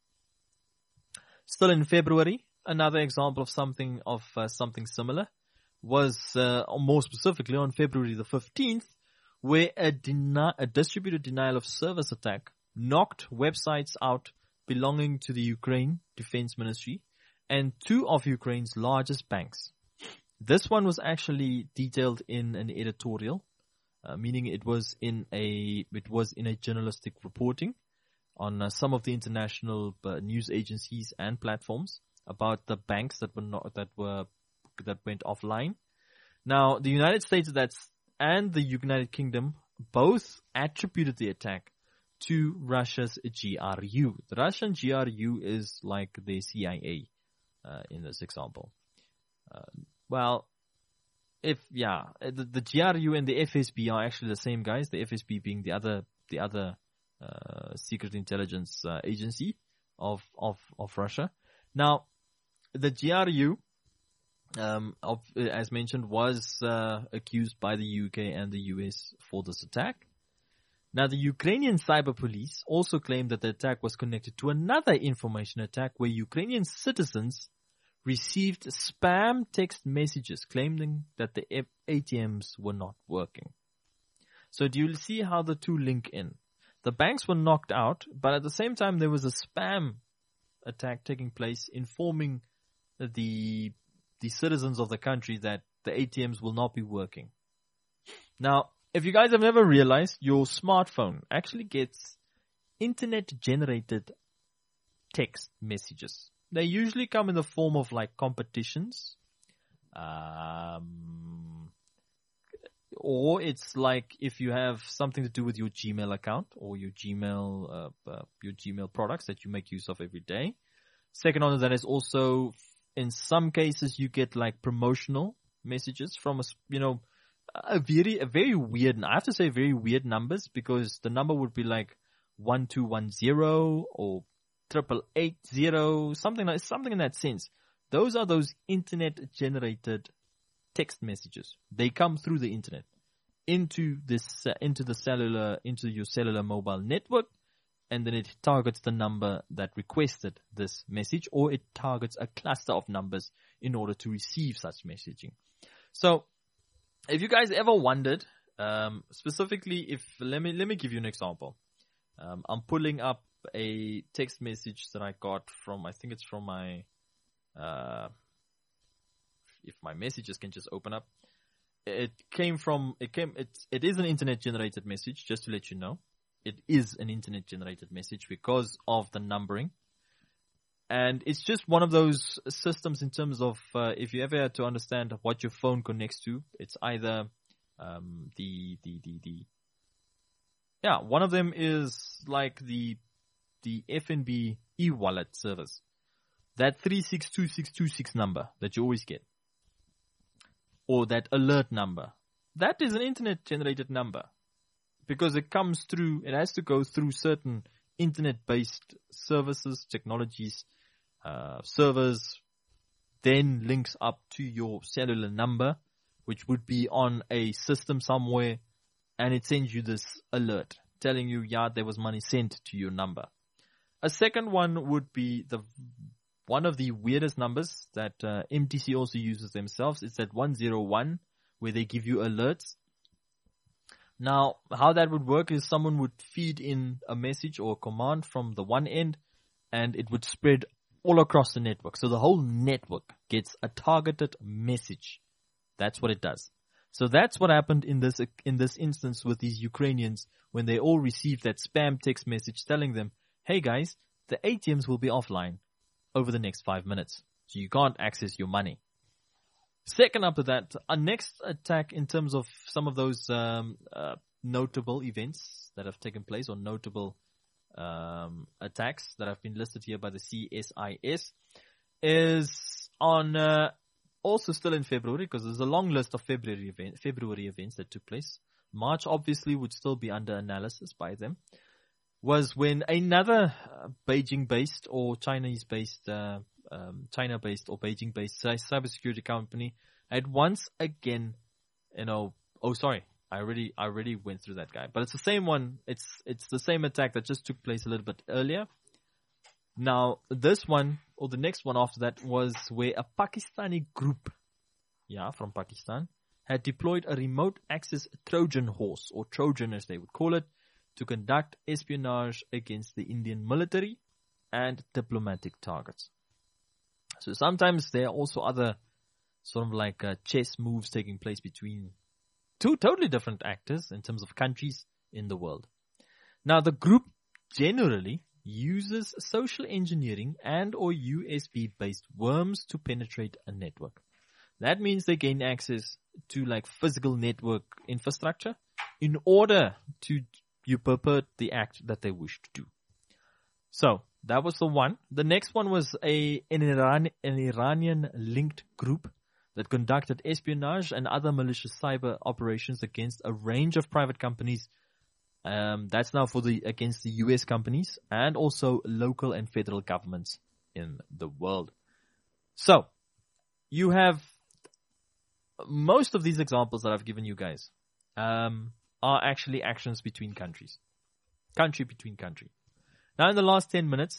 Still in February, another example of something of uh, something similar was uh, more specifically on February the fifteenth, where a, deni- a distributed denial of service attack knocked websites out belonging to the Ukraine Defense Ministry and two of Ukraine's largest banks. This one was actually detailed in an editorial, uh, meaning it was in a it was in a journalistic reporting on uh, some of the international uh, news agencies and platforms about the banks that were not that were that went offline. Now, the United States that's and the United Kingdom both attributed the attack to Russia's G R U. The Russian G R U is like the C I A uh, in this example. Uh, well, if yeah, the, the G R U and the F S B are actually the same guys. The F S B being the other the other uh, secret intelligence uh, agency of of of Russia. Now, the G R U, um, of, as mentioned, was uh, accused by the U K and the U S for this attack. Now, the Ukrainian cyber police also claimed that the attack was connected to another information attack where Ukrainian citizens received spam text messages claiming that the A T Ms were not working. So do you see how the two link in? The banks were knocked out, but at the same time there was a spam attack taking place informing the the citizens of the country that the A T Ms will not be working. Now, if you guys have never realized, your smartphone actually gets internet-generated text messages. They usually come in the form of like competitions, um, or it's like if you have something to do with your Gmail account or your Gmail, uh, uh, your Gmail products that you make use of every day. Second on that is also, in some cases, you get like promotional messages from a, you know, a very, a very weird, I have to say very weird numbers, because the number would be like one two one zero or triple eight zero, something like, something in that sense. Those are those internet generated text messages. They come through the internet into this, uh, into the cellular, into your cellular mobile network, and then it targets the number that requested this message, or it targets a cluster of numbers in order to receive such messaging. So, if you guys ever wondered, um, specifically if, let me, let me give you an example. Um, I'm pulling up a text message that I got from, I think it's from my, uh, if my messages can just open up. It came from, it came, it's, it is an internet generated message, just to let you know. It is an internet generated message because of the numbering. And it's just one of those systems in terms of, uh, if you ever had to understand what your phone connects to, it's either, um, the, the, the, the, yeah, one of them is like the, the F N B e-wallet service. That three six two six two six number that you always get. Or that alert number. That is an internet generated number. Because it comes through, it has to go through certain internet-based services, technologies, uh, servers, then links up to your cellular number, which would be on a system somewhere, and it sends you this alert telling you, yeah, there was money sent to your number. A second one would be the one of the weirdest numbers that uh, M T C also uses themselves. It's that one zero one, where they give you alerts. Now, how that would work is someone would feed in a message or a command from the one end, and it would spread all across the network. So the whole network gets a targeted message. That's what it does. So that's what happened in this in this instance with these Ukrainians when they all received that spam text message telling them, hey guys, the A T Ms will be offline over the next five minutes. So you can't access your money. Second up to that, our next attack in terms of some of those um, uh, notable events that have taken place, or notable um, attacks that have been listed here by the C S I S, is on uh, also still in February, because there's a long list of February, event, February events that took place. March obviously would still be under analysis by them. Was when another uh, Beijing-based or Chinese-based uh, Um, China-based or Beijing-based cybersecurity company had once again, you know, oh sorry, I already, I already went through that guy, but it's the same one. It's, it's the same attack that just took place a little bit earlier. Now, this one, or the next one after that, was where a Pakistani group, yeah, from Pakistan, had deployed a remote access Trojan horse, or Trojan as they would call it, to conduct espionage against the Indian military and diplomatic targets. So sometimes there are also other sort of like uh, chess moves taking place between two totally different actors in terms of countries in the world. Now the group generally uses social engineering and or U S B based worms to penetrate a network. That means they gain access to like physical network infrastructure in order to you perpet the act that they wish to do. So that was the one. The next one was a an, Iran, an Iranian-linked group that conducted espionage and other malicious cyber operations against a range of private companies. Um, that's now for the against the U S companies and also local and federal governments in the world. So you have most of these examples that I've given you guys um, are actually actions between countries, country between country. Now, in the last ten minutes,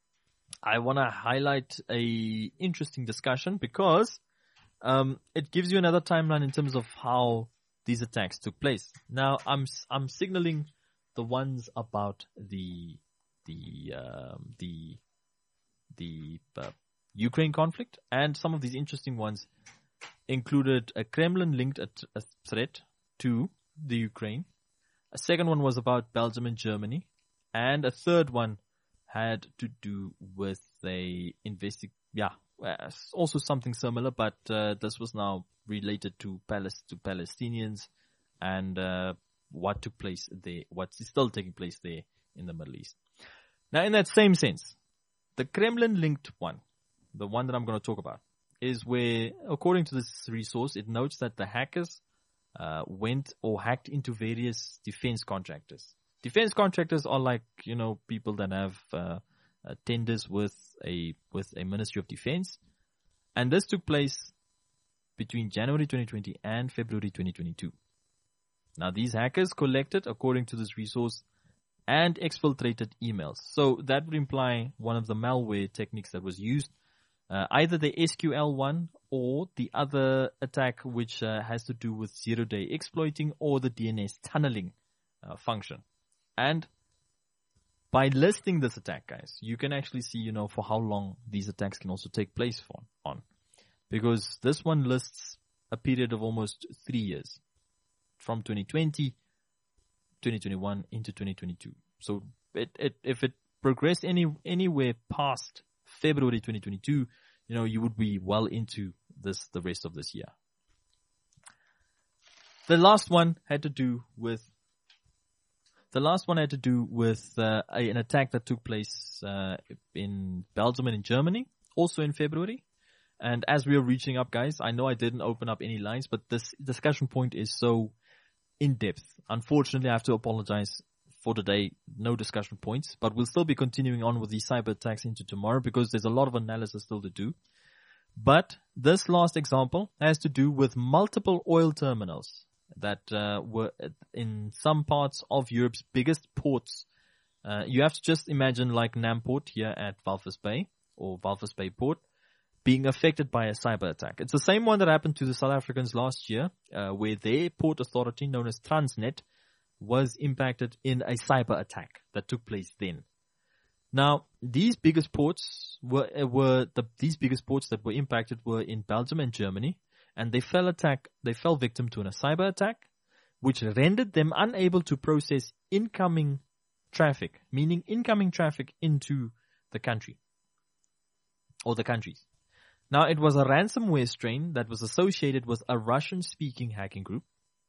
I want to highlight a interesting discussion because um, it gives you another timeline in terms of how these attacks took place. Now, I'm I'm signaling the ones about the the um, the the uh, Ukraine conflict, and some of these interesting ones included a Kremlin-linked at- a threat to the Ukraine. A second one was about Belgium and Germany. And a third one had to do with a investi- yeah, also something similar, but uh, this was now related to Palis- to Palestinians and uh, what took place there, what's still taking place there in the Middle East. Now, in that same sense, the Kremlin-linked one, the one that I'm going to talk about, is where, according to this resource, it notes that the hackers uh, went or hacked into various defense contractors. Defense contractors are like, you know, people that have uh, uh, tenders with a with a Ministry of Defense. And this took place between January twenty twenty and February twenty twenty-two. Now, these hackers collected, according to this resource, and exfiltrated emails. So that would imply one of the malware techniques that was used, uh, either the S Q L one or the other attack, which uh, has to do with zero-day exploiting or the D N S tunneling uh, function. And by listing this attack, guys, you can actually see, you know, for how long these attacks can also take place for, on. Because this one lists a period of almost three years. From twenty twenty, twenty twenty-one into twenty twenty-two. So it, it, if it progressed any anywhere past February twenty twenty-two, you know, you would be well into this the rest of this year. The last one had to do with the last one had to do with uh, a, an attack that took place uh, in Belgium and in Germany, also in February. And as we are reaching up, guys, I know I didn't open up any lines, but this discussion point is so in depth. Unfortunately, I have to apologize for today. No discussion points, but we'll still be continuing on with these cyber attacks into tomorrow because there's a lot of analysis still to do. But this last example has to do with multiple oil terminals that uh, were in some parts of Europe's biggest ports. Uh, you have to just imagine like Namport here at Walvis Bay or Walvis Bay Port being affected by a cyber attack. It's the same one that happened to the South Africans last year, uh, where their port authority, known as Transnet, was impacted in a cyber attack that took place then. Now, these biggest ports were were the these biggest ports that were impacted were in Belgium and Germany, and they fell attack they fell victim to a cyber attack, which rendered them unable to process incoming traffic, meaning incoming traffic into the country or the countries. Now, it was a ransomware strain that was associated with a Russian-speaking hacking group,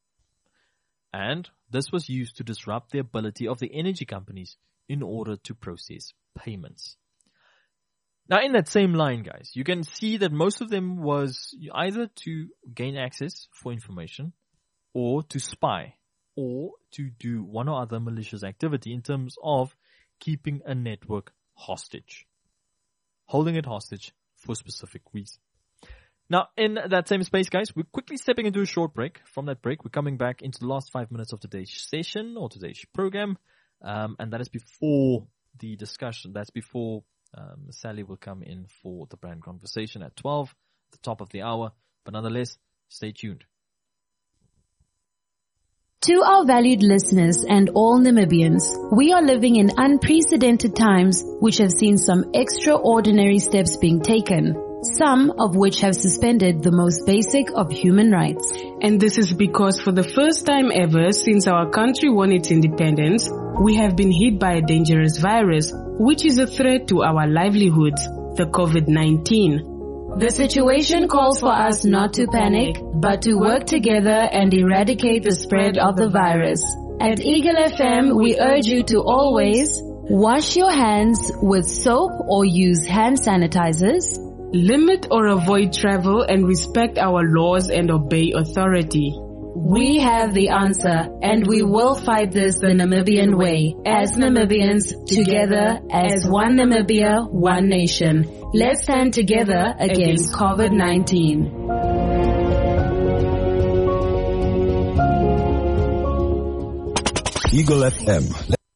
and this was used to disrupt the ability of the energy companies in order to process payments. Now, in that same line, guys, you can see that most of them was either to gain access for information or to spy or to do one or other malicious activity in terms of keeping a network hostage, holding it hostage for specific reason. Now, in that same space, guys, we're quickly stepping into a short break. From that break, we're coming back into the last five minutes of today's session or today's program. Um, and that is before the discussion. That's before um, Sally will come in for the brand conversation at twelve, at the top of the hour. But nonetheless, stay tuned. To our valued listeners and all Namibians, we are living in unprecedented times which have seen some extraordinary steps being taken, some of which have suspended the most basic of human rights. And this is because for the first time ever since our country won its independence, we have been hit by a dangerous virus, which is a threat to our livelihoods, the COVID nineteen. The situation calls for us not to panic, but to work together and eradicate the spread of the virus. At Eagle F M, we urge you to always wash your hands with soap or use hand sanitizers, limit or avoid travel, and respect our laws and obey authority. We have the answer, and we will fight this the Namibian way. As Namibians, together, as one Namibia, one nation. Let's stand together against COVID nineteen. Eagle F M.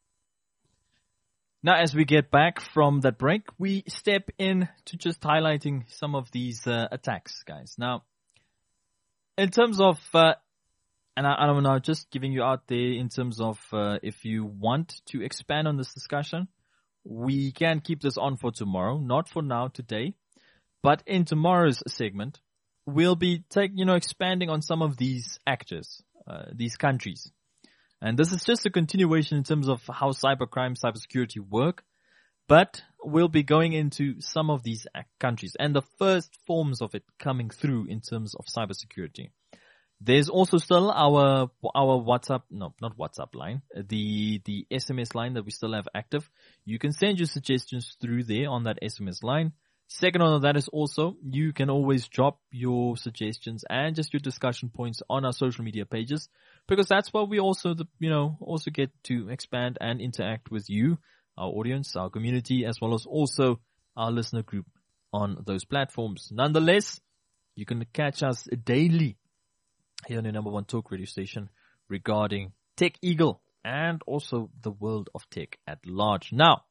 Now, as we get back from that break, we step in to just highlighting some of these uh, attacks, guys. Now, in terms of uh, And I, I don't know, just giving you out there in terms of uh, if you want to expand on this discussion, we can keep this on for tomorrow, not for now, today. But in tomorrow's segment, we'll be take, you know, expanding on some of these actors, uh, these countries. And this is just a continuation in terms of how cybercrime, cybersecurity work. But we'll be going into some of these countries and the first forms of it coming through in terms of cybersecurity. There's also still our our WhatsApp, no, not WhatsApp line, the the S M S line that we still have active. You can send your suggestions through there on that S M S line, Second on that is also, you can always drop your suggestions and just your discussion points on our social media pages, because that's where we also, the, you know, also get to expand and interact with you, our audience, our community, as well as also our listener group on those platforms. Nonetheless, you can catch us daily here on the number one talk radio station regarding Tech Eagle and also the world of tech at large. Now,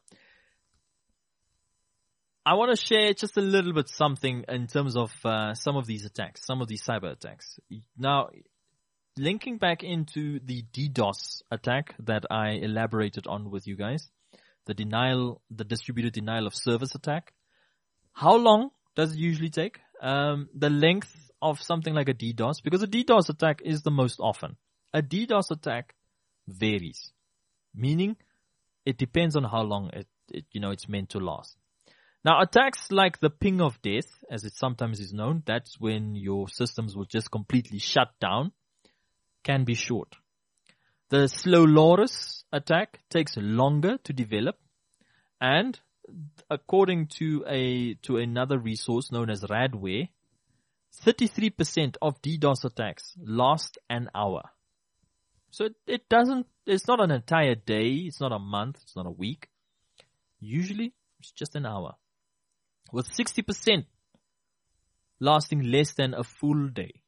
I want to share just a little bit something in terms of uh, some of these attacks, some of these cyber attacks. Now, linking back into the DDoS attack that I elaborated on with you guys, the denial, the distributed denial of service attack. How long does it usually take? Um, the length of something like a DDoS, because a DDoS attack is the most often. A DDoS attack varies, meaning it depends on how long it, it you know, it's meant to last. Now, attacks like the ping of death, as it sometimes is known, that's when your systems will just completely shut down, can be short. The slow loris attack takes longer to develop, and according to a to another resource known as Radware, thirty-three percent of DDoS attacks last an hour. So it, it doesn't, it's not an entire day, it's not a month, it's not a week. Usually, it's just an hour. With sixty percent lasting less than a full day.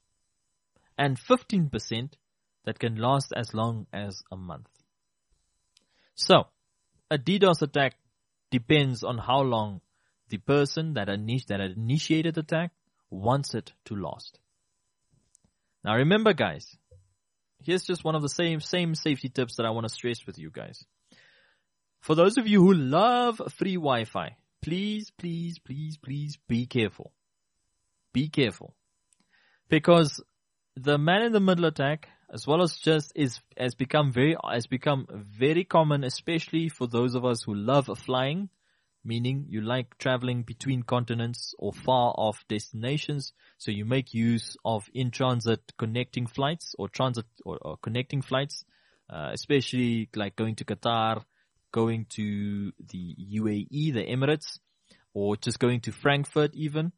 And fifteen percent that can last as long as a month. So, a DDoS attack depends on how long the person that, init- that initiated the attack wants it to last. Now remember, guys, here's just one of the same same safety tips that I want to stress with you guys. For those of you who love free Wi-Fi, please, please, please, please be careful. Be careful. Because the man-in-the-middle attack, as well as just is has become very has become very common, especially for those of us who love flying, meaning you like traveling between continents or far off destinations, so you make use of in-transit connecting flights or transit or, or connecting flights, uh, especially like going to Qatar, going to the U A E, the Emirates, or just going to Frankfurt even.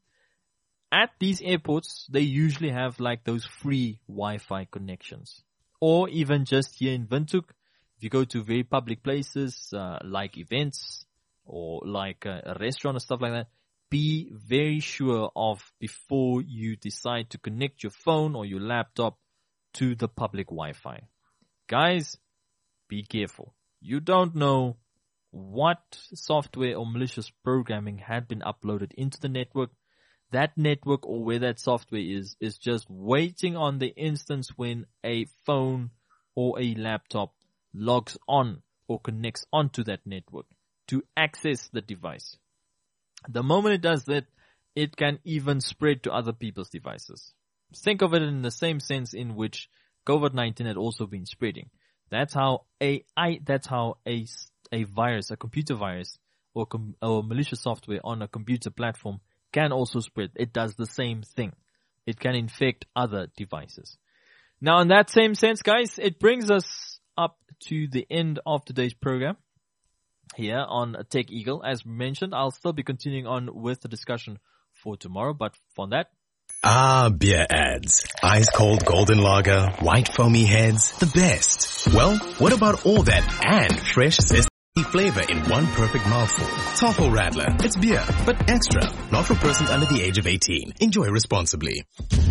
At these airports, they usually have like those free Wi-Fi connections. Or even just here in Windhoek, if you go to very public places, uh, like events or like a, a restaurant or stuff like that, be very sure of before you decide to connect your phone or your laptop to the public Wi-Fi. Guys, be careful. You don't know what software or malicious programming had been uploaded into the network. That network or where that software is, is just waiting on the instance when a phone or a laptop logs on or connects onto that network to access the device. The moment it does that, it can even spread to other people's devices. Think of it in the same sense in which COVID nineteen had also been spreading. That's how a, I, that's how a, a virus, a computer virus or, com, or malicious software on a computer platform can also spread. It does the same thing. It can infect other devices. Now, in that same sense, guys, it brings us up to the end of today's program here on Tech Eagle. As mentioned, I'll still be continuing on with the discussion for tomorrow, but for that, Ah, beer ads. Ice cold golden lager, white foamy heads, the best. Well, what about all that and fresh zesty flavor in one perfect mouthful? Toffel Radler. It's beer, but extra. Not for persons under the age of eighteen. Enjoy responsibly.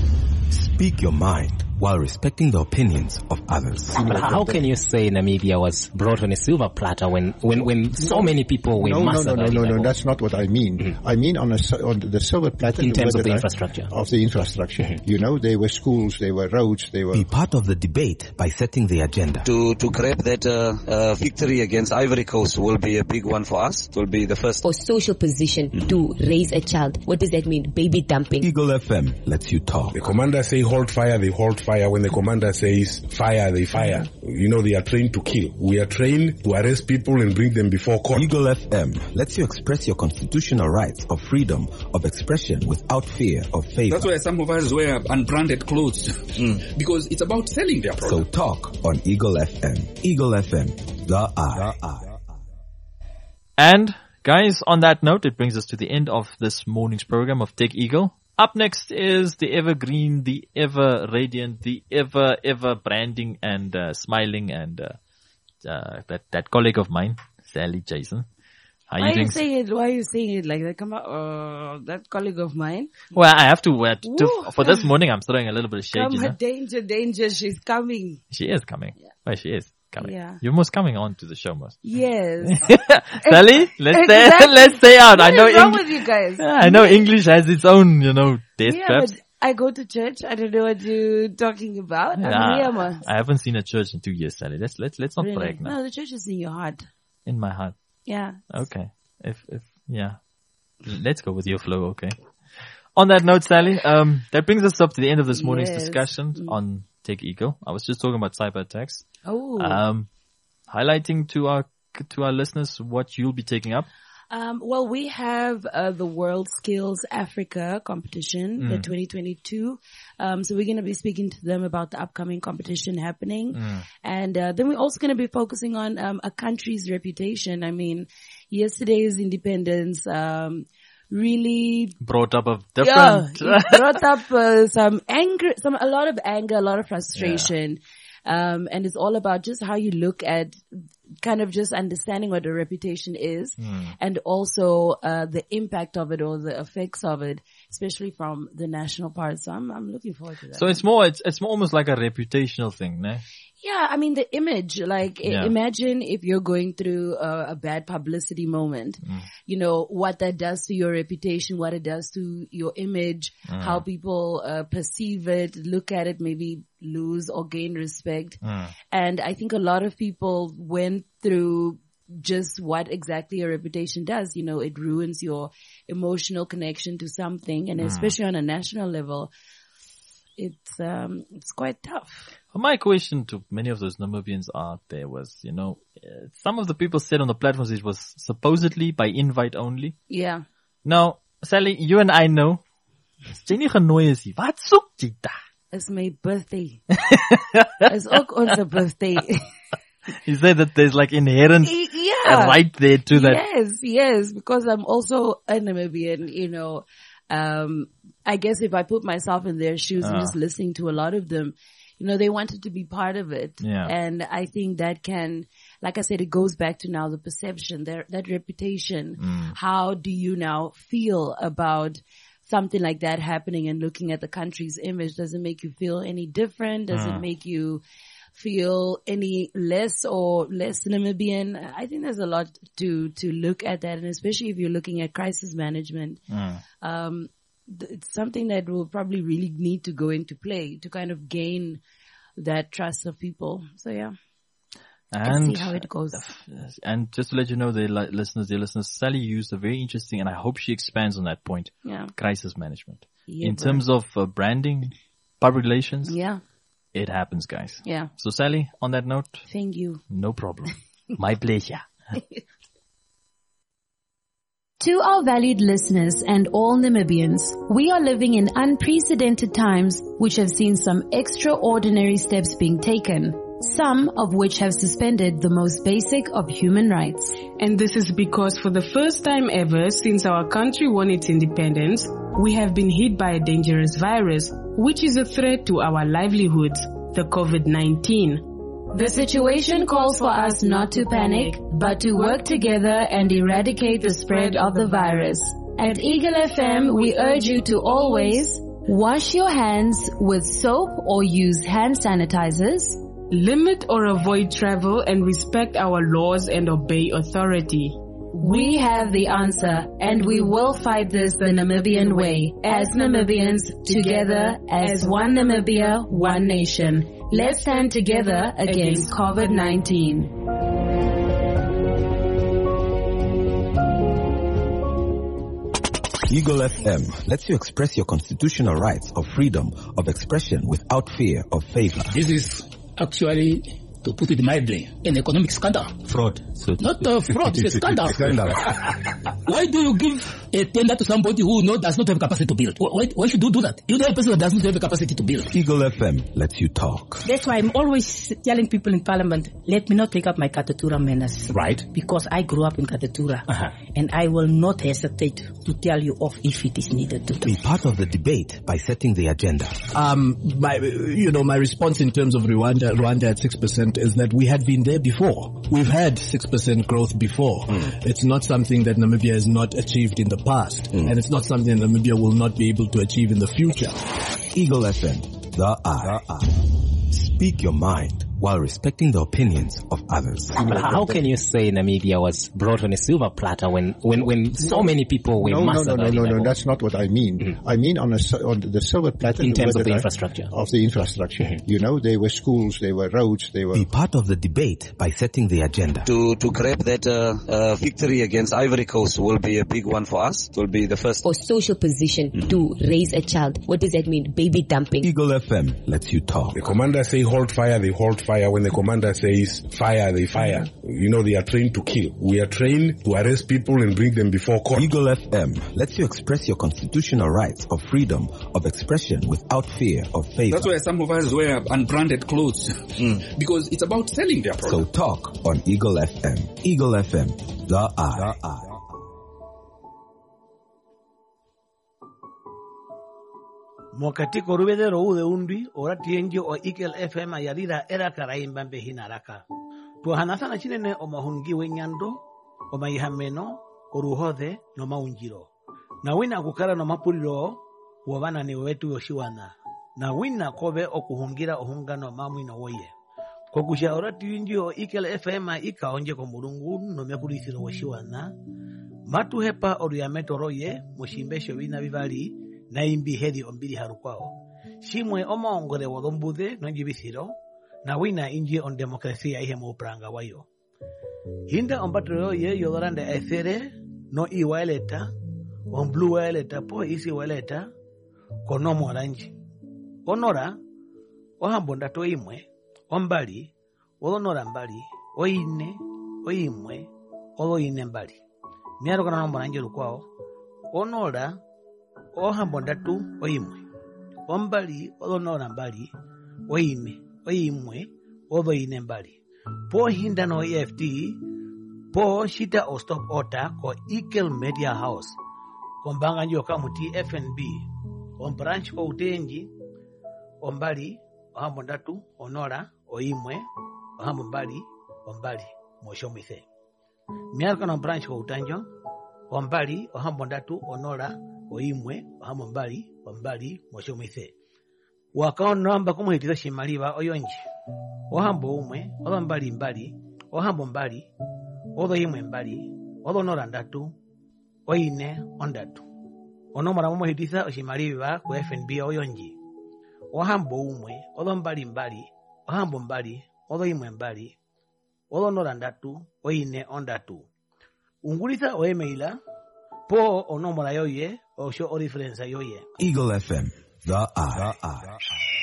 Speak your mind while respecting the opinions of others. But how can you say Namibia was brought on a silver platter when, when, when so many people were no, massacred? No, no, no, no, no, no, that's not what I mean. Mm-hmm. I mean on, a, on the silver platter. In terms of the I, infrastructure. Of the infrastructure. Mm-hmm. You know, there were schools, there were roads, there were... Be part of the debate by setting the agenda. To to grab that uh, uh, victory against Ivory Coast will be a big one for us. It will be the first. For social position mm-hmm. to raise a child. What does that mean? Baby dumping. Eagle F M lets you talk. The commander say hold fire, they hold fire. When the commander says fire, they fire. You know, they are trained to kill. We are trained to arrest people and bring them before court. Eagle F M lets you express your constitutional rights of freedom of expression without fear of favor. That's why some of us wear unbranded clothes. Mm. Because it's about selling their product. So talk on Eagle F M. Eagle F M, the eye. And Guys, on that note, it brings us to the end of this morning's program of Tech Eagle. Up next is the evergreen, the ever radiant, the ever, ever branding and uh, smiling and uh, uh, that, that colleague of mine, Sally Jason. How Why you are doing? you saying it? Why are you saying it like that? Come on, uh, that colleague of mine. Well, I have to, uh, to Woo. for this morning, I'm throwing a little bit of shade, Come, you know. danger, danger, she's coming. She is coming. Yeah. Well, she is coming. Yeah. You're most coming on to the show, most. Yes. Sally, let's stay, Exactly. let's stay out. What I know is wrong Eng- with you guys? Yeah, I know English has its own, you know, taste Yeah, perhaps. but I go to church. I don't know what you're talking about. Yeah, I'm here, man. I haven't seen a church in two years, Sally. Let's, let's, let's not Really? brag now. No, the church is in your heart. In my heart. Yeah. Okay. If, if, yeah. Let's go with your flow, okay. On that note, Sally, um, that brings us up to the end of this morning's Yes. discussion on Tech Eagle. I was just talking about cyber attacks. Oh. Um, highlighting to our, to our listeners what you'll be taking up. Um, well, we have uh, the World Skills Africa competition, Mm. the twenty twenty-two. Um, so we're going to be speaking to them about the upcoming competition happening. Mm. And uh, then we're also going to be focusing on um, a country's reputation. I mean, yesterday's independence um, really Brought up a yeah, different... it brought up uh, some anger, some a lot of anger, a lot of frustration. Um, and it's all about just how you look at kind of just understanding what a reputation is Hmm. and also, uh, the impact of it or the effects of it, especially from the national part. So I'm, I'm looking forward to that. So it's more, it's, it's more almost like a reputational thing, ne? Yeah, I mean the image, like i- Yeah. imagine if you're going through a, a bad publicity moment, Mm. you know, what that does to your reputation, what it does to your image, Mm. how people uh, perceive it, look at it, maybe lose or gain respect. Mm. And I think a lot of people went through just what exactly a reputation does. You know, it ruins your emotional connection to something, and Mm. especially on a national level, it's um it's quite tough. My question to many of those Namibians out there was, you know, uh, some of the people said on the platforms it was supposedly by invite only. Yeah. Now, Sally, you and I know, as jy nie genooi is nie, wat soek jy daar? It's my birthday. It's ook onze birthday. You say that there's like inherent Yeah. right there to that. Yes, yes, because I'm also a Namibian, you know. Um, I guess if I put myself in their shoes and Ah. just listening to a lot of them, you know, they wanted to be part of it. Yeah. And I think that can, like I said, it goes back to now the perception, their, that reputation. Mm. How do you now feel about something like that happening and looking at the country's image? Does it make you feel any different? Does Mm. it make you feel any less or less Namibian? I think there's a lot to, to look at that. And especially if you're looking at crisis management, Mm. um, th- it's something that will probably really need to go into play to kind of gain that trust of people. So yeah. Let's And, see how it goes. and just to let you know, the li- listeners, dear listeners, Sally used a very interesting, and I hope she expands on that point, Yeah. crisis management. Yeah, In bro. terms of uh, branding, public relations, Yeah. it happens, guys. Yeah. So Sally, on that note, Thank you. no problem. My pleasure. To our valued listeners and all Namibians, we are living in unprecedented times which have seen some extraordinary steps being taken, some of which have suspended the most basic of human rights. And this is because for the first time ever since our country won its independence, we have been hit by a dangerous virus, which is a threat to our livelihoods, the COVID nineteen. The situation calls for us not to panic, but to work together and eradicate the spread of the virus. At Eagle F M, we urge you to always wash your hands with soap or use hand sanitizers, limit or avoid travel, and respect our laws and obey authority. We have the answer, and we will fight this the Namibian way. As Namibians, together, as one Namibia, one nation. Let's stand together against COVID nineteen. Eagle F M lets you express your constitutional rights of freedom of expression without fear of favor. This is actually, to put it mildly, an economic scandal. Fraud. So Not a fraud, it's a scandal. Scandal. Why do you give a tender to somebody who know, does not have capacity to build. Why, why should you do that? You know a person that doesn't have the capacity to build. Eagle F M lets you talk. That's why I'm always telling people in Parliament, let me not take up my Katatura manners. Right. Because I grew up in Katatura. Uh-huh. And I will not hesitate to tell you off if it is needed to do. Be part of the debate by setting the agenda. Um, my, you know, my response in terms of Rwanda, Rwanda at six percent is that we had been there before. We've had six percent growth before. Mm. It's not something that Namibia has not achieved in the past. Mm. And it's not something that Namibia will not be able to achieve in the future. Eagle F M, the eye. The eye. Speak your mind while respecting the opinions of others. But how can you say Namibia was brought on a silver platter when, when, when so many people were no, massacred? No, no, no, no, no, that's not what I mean. Mm-hmm. I mean on, a, on the silver platter. In terms of the infrastructure. Of the infrastructure. Mm-hmm. You know, there were schools, there were roads, there were... Be part of the debate by setting the agenda. To to grab that uh, uh, victory against Ivory Coast will be a big one for us. It will be the first. For social position mm-hmm. to raise a child. What does that mean? Baby dumping. Eagle F M lets you talk. The commander say hold fire, they hold fire. When the commander says fire, they fire. You know, they are trained to kill. We are trained to arrest people and bring them before court. Eagle F M lets you express your constitutional rights of freedom of expression without fear of favor. That's why some of us wear unbranded clothes. Mm. Because it's about selling their product. So talk on Eagle F M. Eagle F M, the eye. The eye. Mwakatiko rubede roude undi, ora tienjo o Eagle F M ayarira era karaimba mbehi naraka. Tuahanasana chinene o mahungi wenyando, o maihameno, o ruhode no maunjiro. Na wina kukara no mapuliro, wabana ni wetu yoshiwana. Na wina kobe o kuhungira ohunga no mamu ino woye. Kwa kusha ora tienjo o Eagle F M ika onje ko murungu no mekurisiro washiwana. Matu hepa oriameto roye, mushimbesho wina vivali, na imbi hedi ombili harukwao. Shimwe oma ongore wadombude nonjibisiro, na wina inji on demokrasia ihe muupranga wayo. Hinda ombatro ye yodorande ethere, no i waeleta, on blue waeleta, po isi waeleta, konomo orange. Onora, ohambonda to imwe, ombali, odonora mbali, oine, oimwe, odo ine mbali. Miaro kana nombo nanje rukwao, onora, ohambonda tu oimwe. Ombali, odonora mbali, oine, oimwe, odo ine mbali. Po hinda no E F T, po shita o stop ota ko Eagle Media House. Kombanga njo kamuti F N B. On branch ko utenji, ombali, ohambonda tu, onora, oimwe, ohambombali, ombali, moshomithe. Miarka no branch ko utanjo, ombali, ohambonda tu, onora, oimwe, ohambombali, ombali, moshomithe. Wakao namba kumuhitiza shimaliba oyonji. Ohambo umwe, odo mbali mbali, ohambo mbali, odo imwe mbali, odo nora ndatu, oine ondatu. Onomara mumuhitiza oshimaliba ku F N B oyonji. Ohambo umwe, odo mbali mbali, ohambo mbali, odo imwe mbali, odo nora ndatu, oine ondatu. Ungulisa oemeila, po onomara yoye, osho o referenza yoye. Eagle F M, the eye. The eye.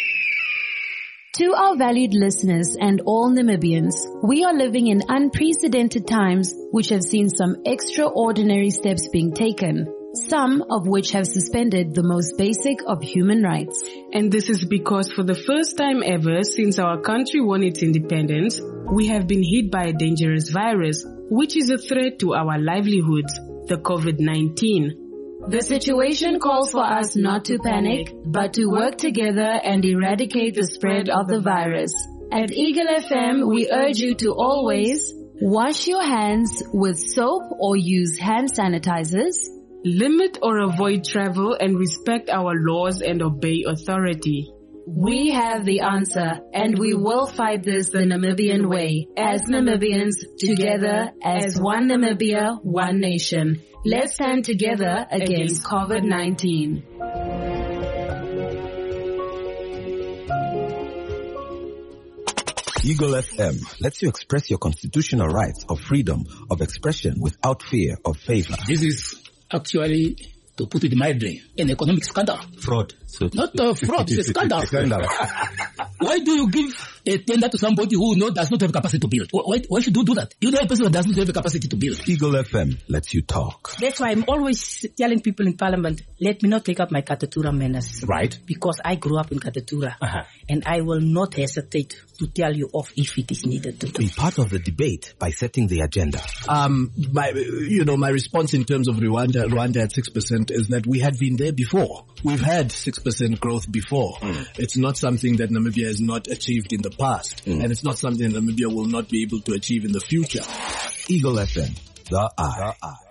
To our valued listeners and all Namibians, we are living in unprecedented times which have seen some extraordinary steps being taken, some of which have suspended the most basic of human rights. And this is because for the first time ever since our country won its independence, we have been hit by a dangerous virus, which is a threat to our livelihoods, the COVID nineteen. The situation calls for us not to panic, but to work together and eradicate the spread of the virus. At Eagle F M, we urge you to always wash your hands with soap or use hand sanitizers, limit or avoid travel, and respect our laws and obey authority. We have the answer, and we will fight this the Namibian way. As Namibians, together, as one Namibia, one nation. Let's stand together against COVID nineteen. Eagle F M lets you express your constitutional rights of freedom of expression without fear of favor. This is actually, to put it mildly, an economic scandal. Fraud. Not a fraud, it's a scandal. Scandal. Why do you give a tender to somebody who no, does not have capacity to build? Why, why should you do that? You know a person that does not have the capacity to build. Eagle F M lets you talk. That's why I'm always telling people in Parliament, let me not take up my Katatura manners. Right. Because I grew up in Katatura. Uh-huh. And I will not hesitate to tell you off if it is needed to do. Be part of the debate by setting the agenda. Um, my, you know, my response in terms of Rwanda, Rwanda at six percent is that we had been there before. We've had six percent growth before. Mm. It's not something that Namibia has not achieved in the past. Mm. And it's not something that Namibia will not be able to achieve in the future. Eagle F M, the eye. The eye.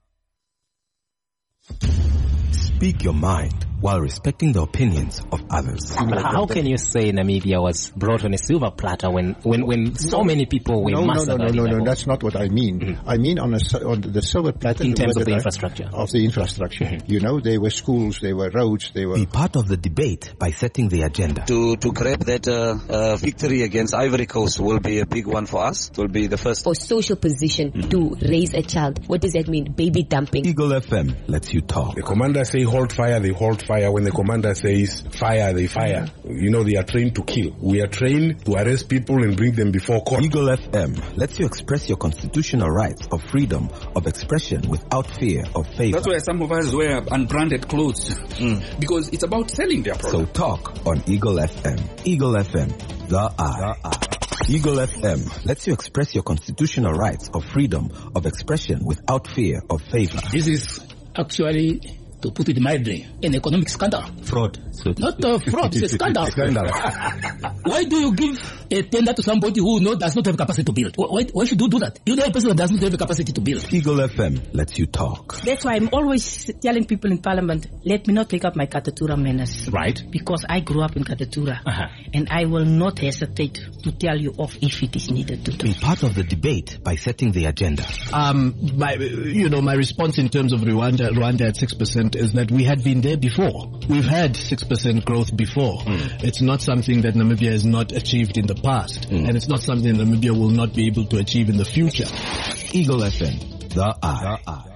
Speak your mind while respecting the opinions of others. But how can you say Namibia was brought on a silver platter when, when, when so no, many people were no, massacred? No, no, no, no, no, that's not what I mean. Mm-hmm. I mean on, a, on the silver platter. In terms of the infrastructure. Of the infrastructure. Mm-hmm. You know, there were schools, there were roads, there were... Be part of the debate by setting the agenda. To, to grab that uh, uh, victory against Ivory Coast will be a big one for us. It will be the first. For social position mm-hmm. to raise a child. What does that mean? Baby dumping. Eagle F M lets you talk. The commander say hold fire, they hold fire. When the commander says fire, they fire. You know, they are trained to kill. We are trained to arrest people and bring them before court. Eagle F M lets you express your constitutional rights of freedom of expression without fear of favor. That's why some of us wear unbranded clothes. Mm. Because it's about selling their product. So talk on Eagle F M. Eagle F M, the eye. The eye. Eagle F M lets you express your constitutional rights of freedom of expression without fear of favor. This is actually, to put it mildly, an economic scandal. Fraud. Not a fraud, it's a scandal. Scandal. Why do you give a tender to somebody who no, does not have capacity to build? Why, why should you do that? You know a person that does not have the capacity to build. Eagle F M lets you talk. That's why I'm always telling people in Parliament, let me not take up my Katatura manners. Right. Because I grew up in Katatura. Uh-huh. And I will not hesitate to tell you off if it is needed to do. Be part of the debate by setting the agenda. Um, my, you know, my response in terms of Rwanda, Rwanda at six percent is that we had been there before. We've had six percent growth before. Mm. It's not something that Namibia has not achieved in the past. Mm. And it's not something that Namibia will not be able to achieve in the future. Eagle F M, the eye. The eye.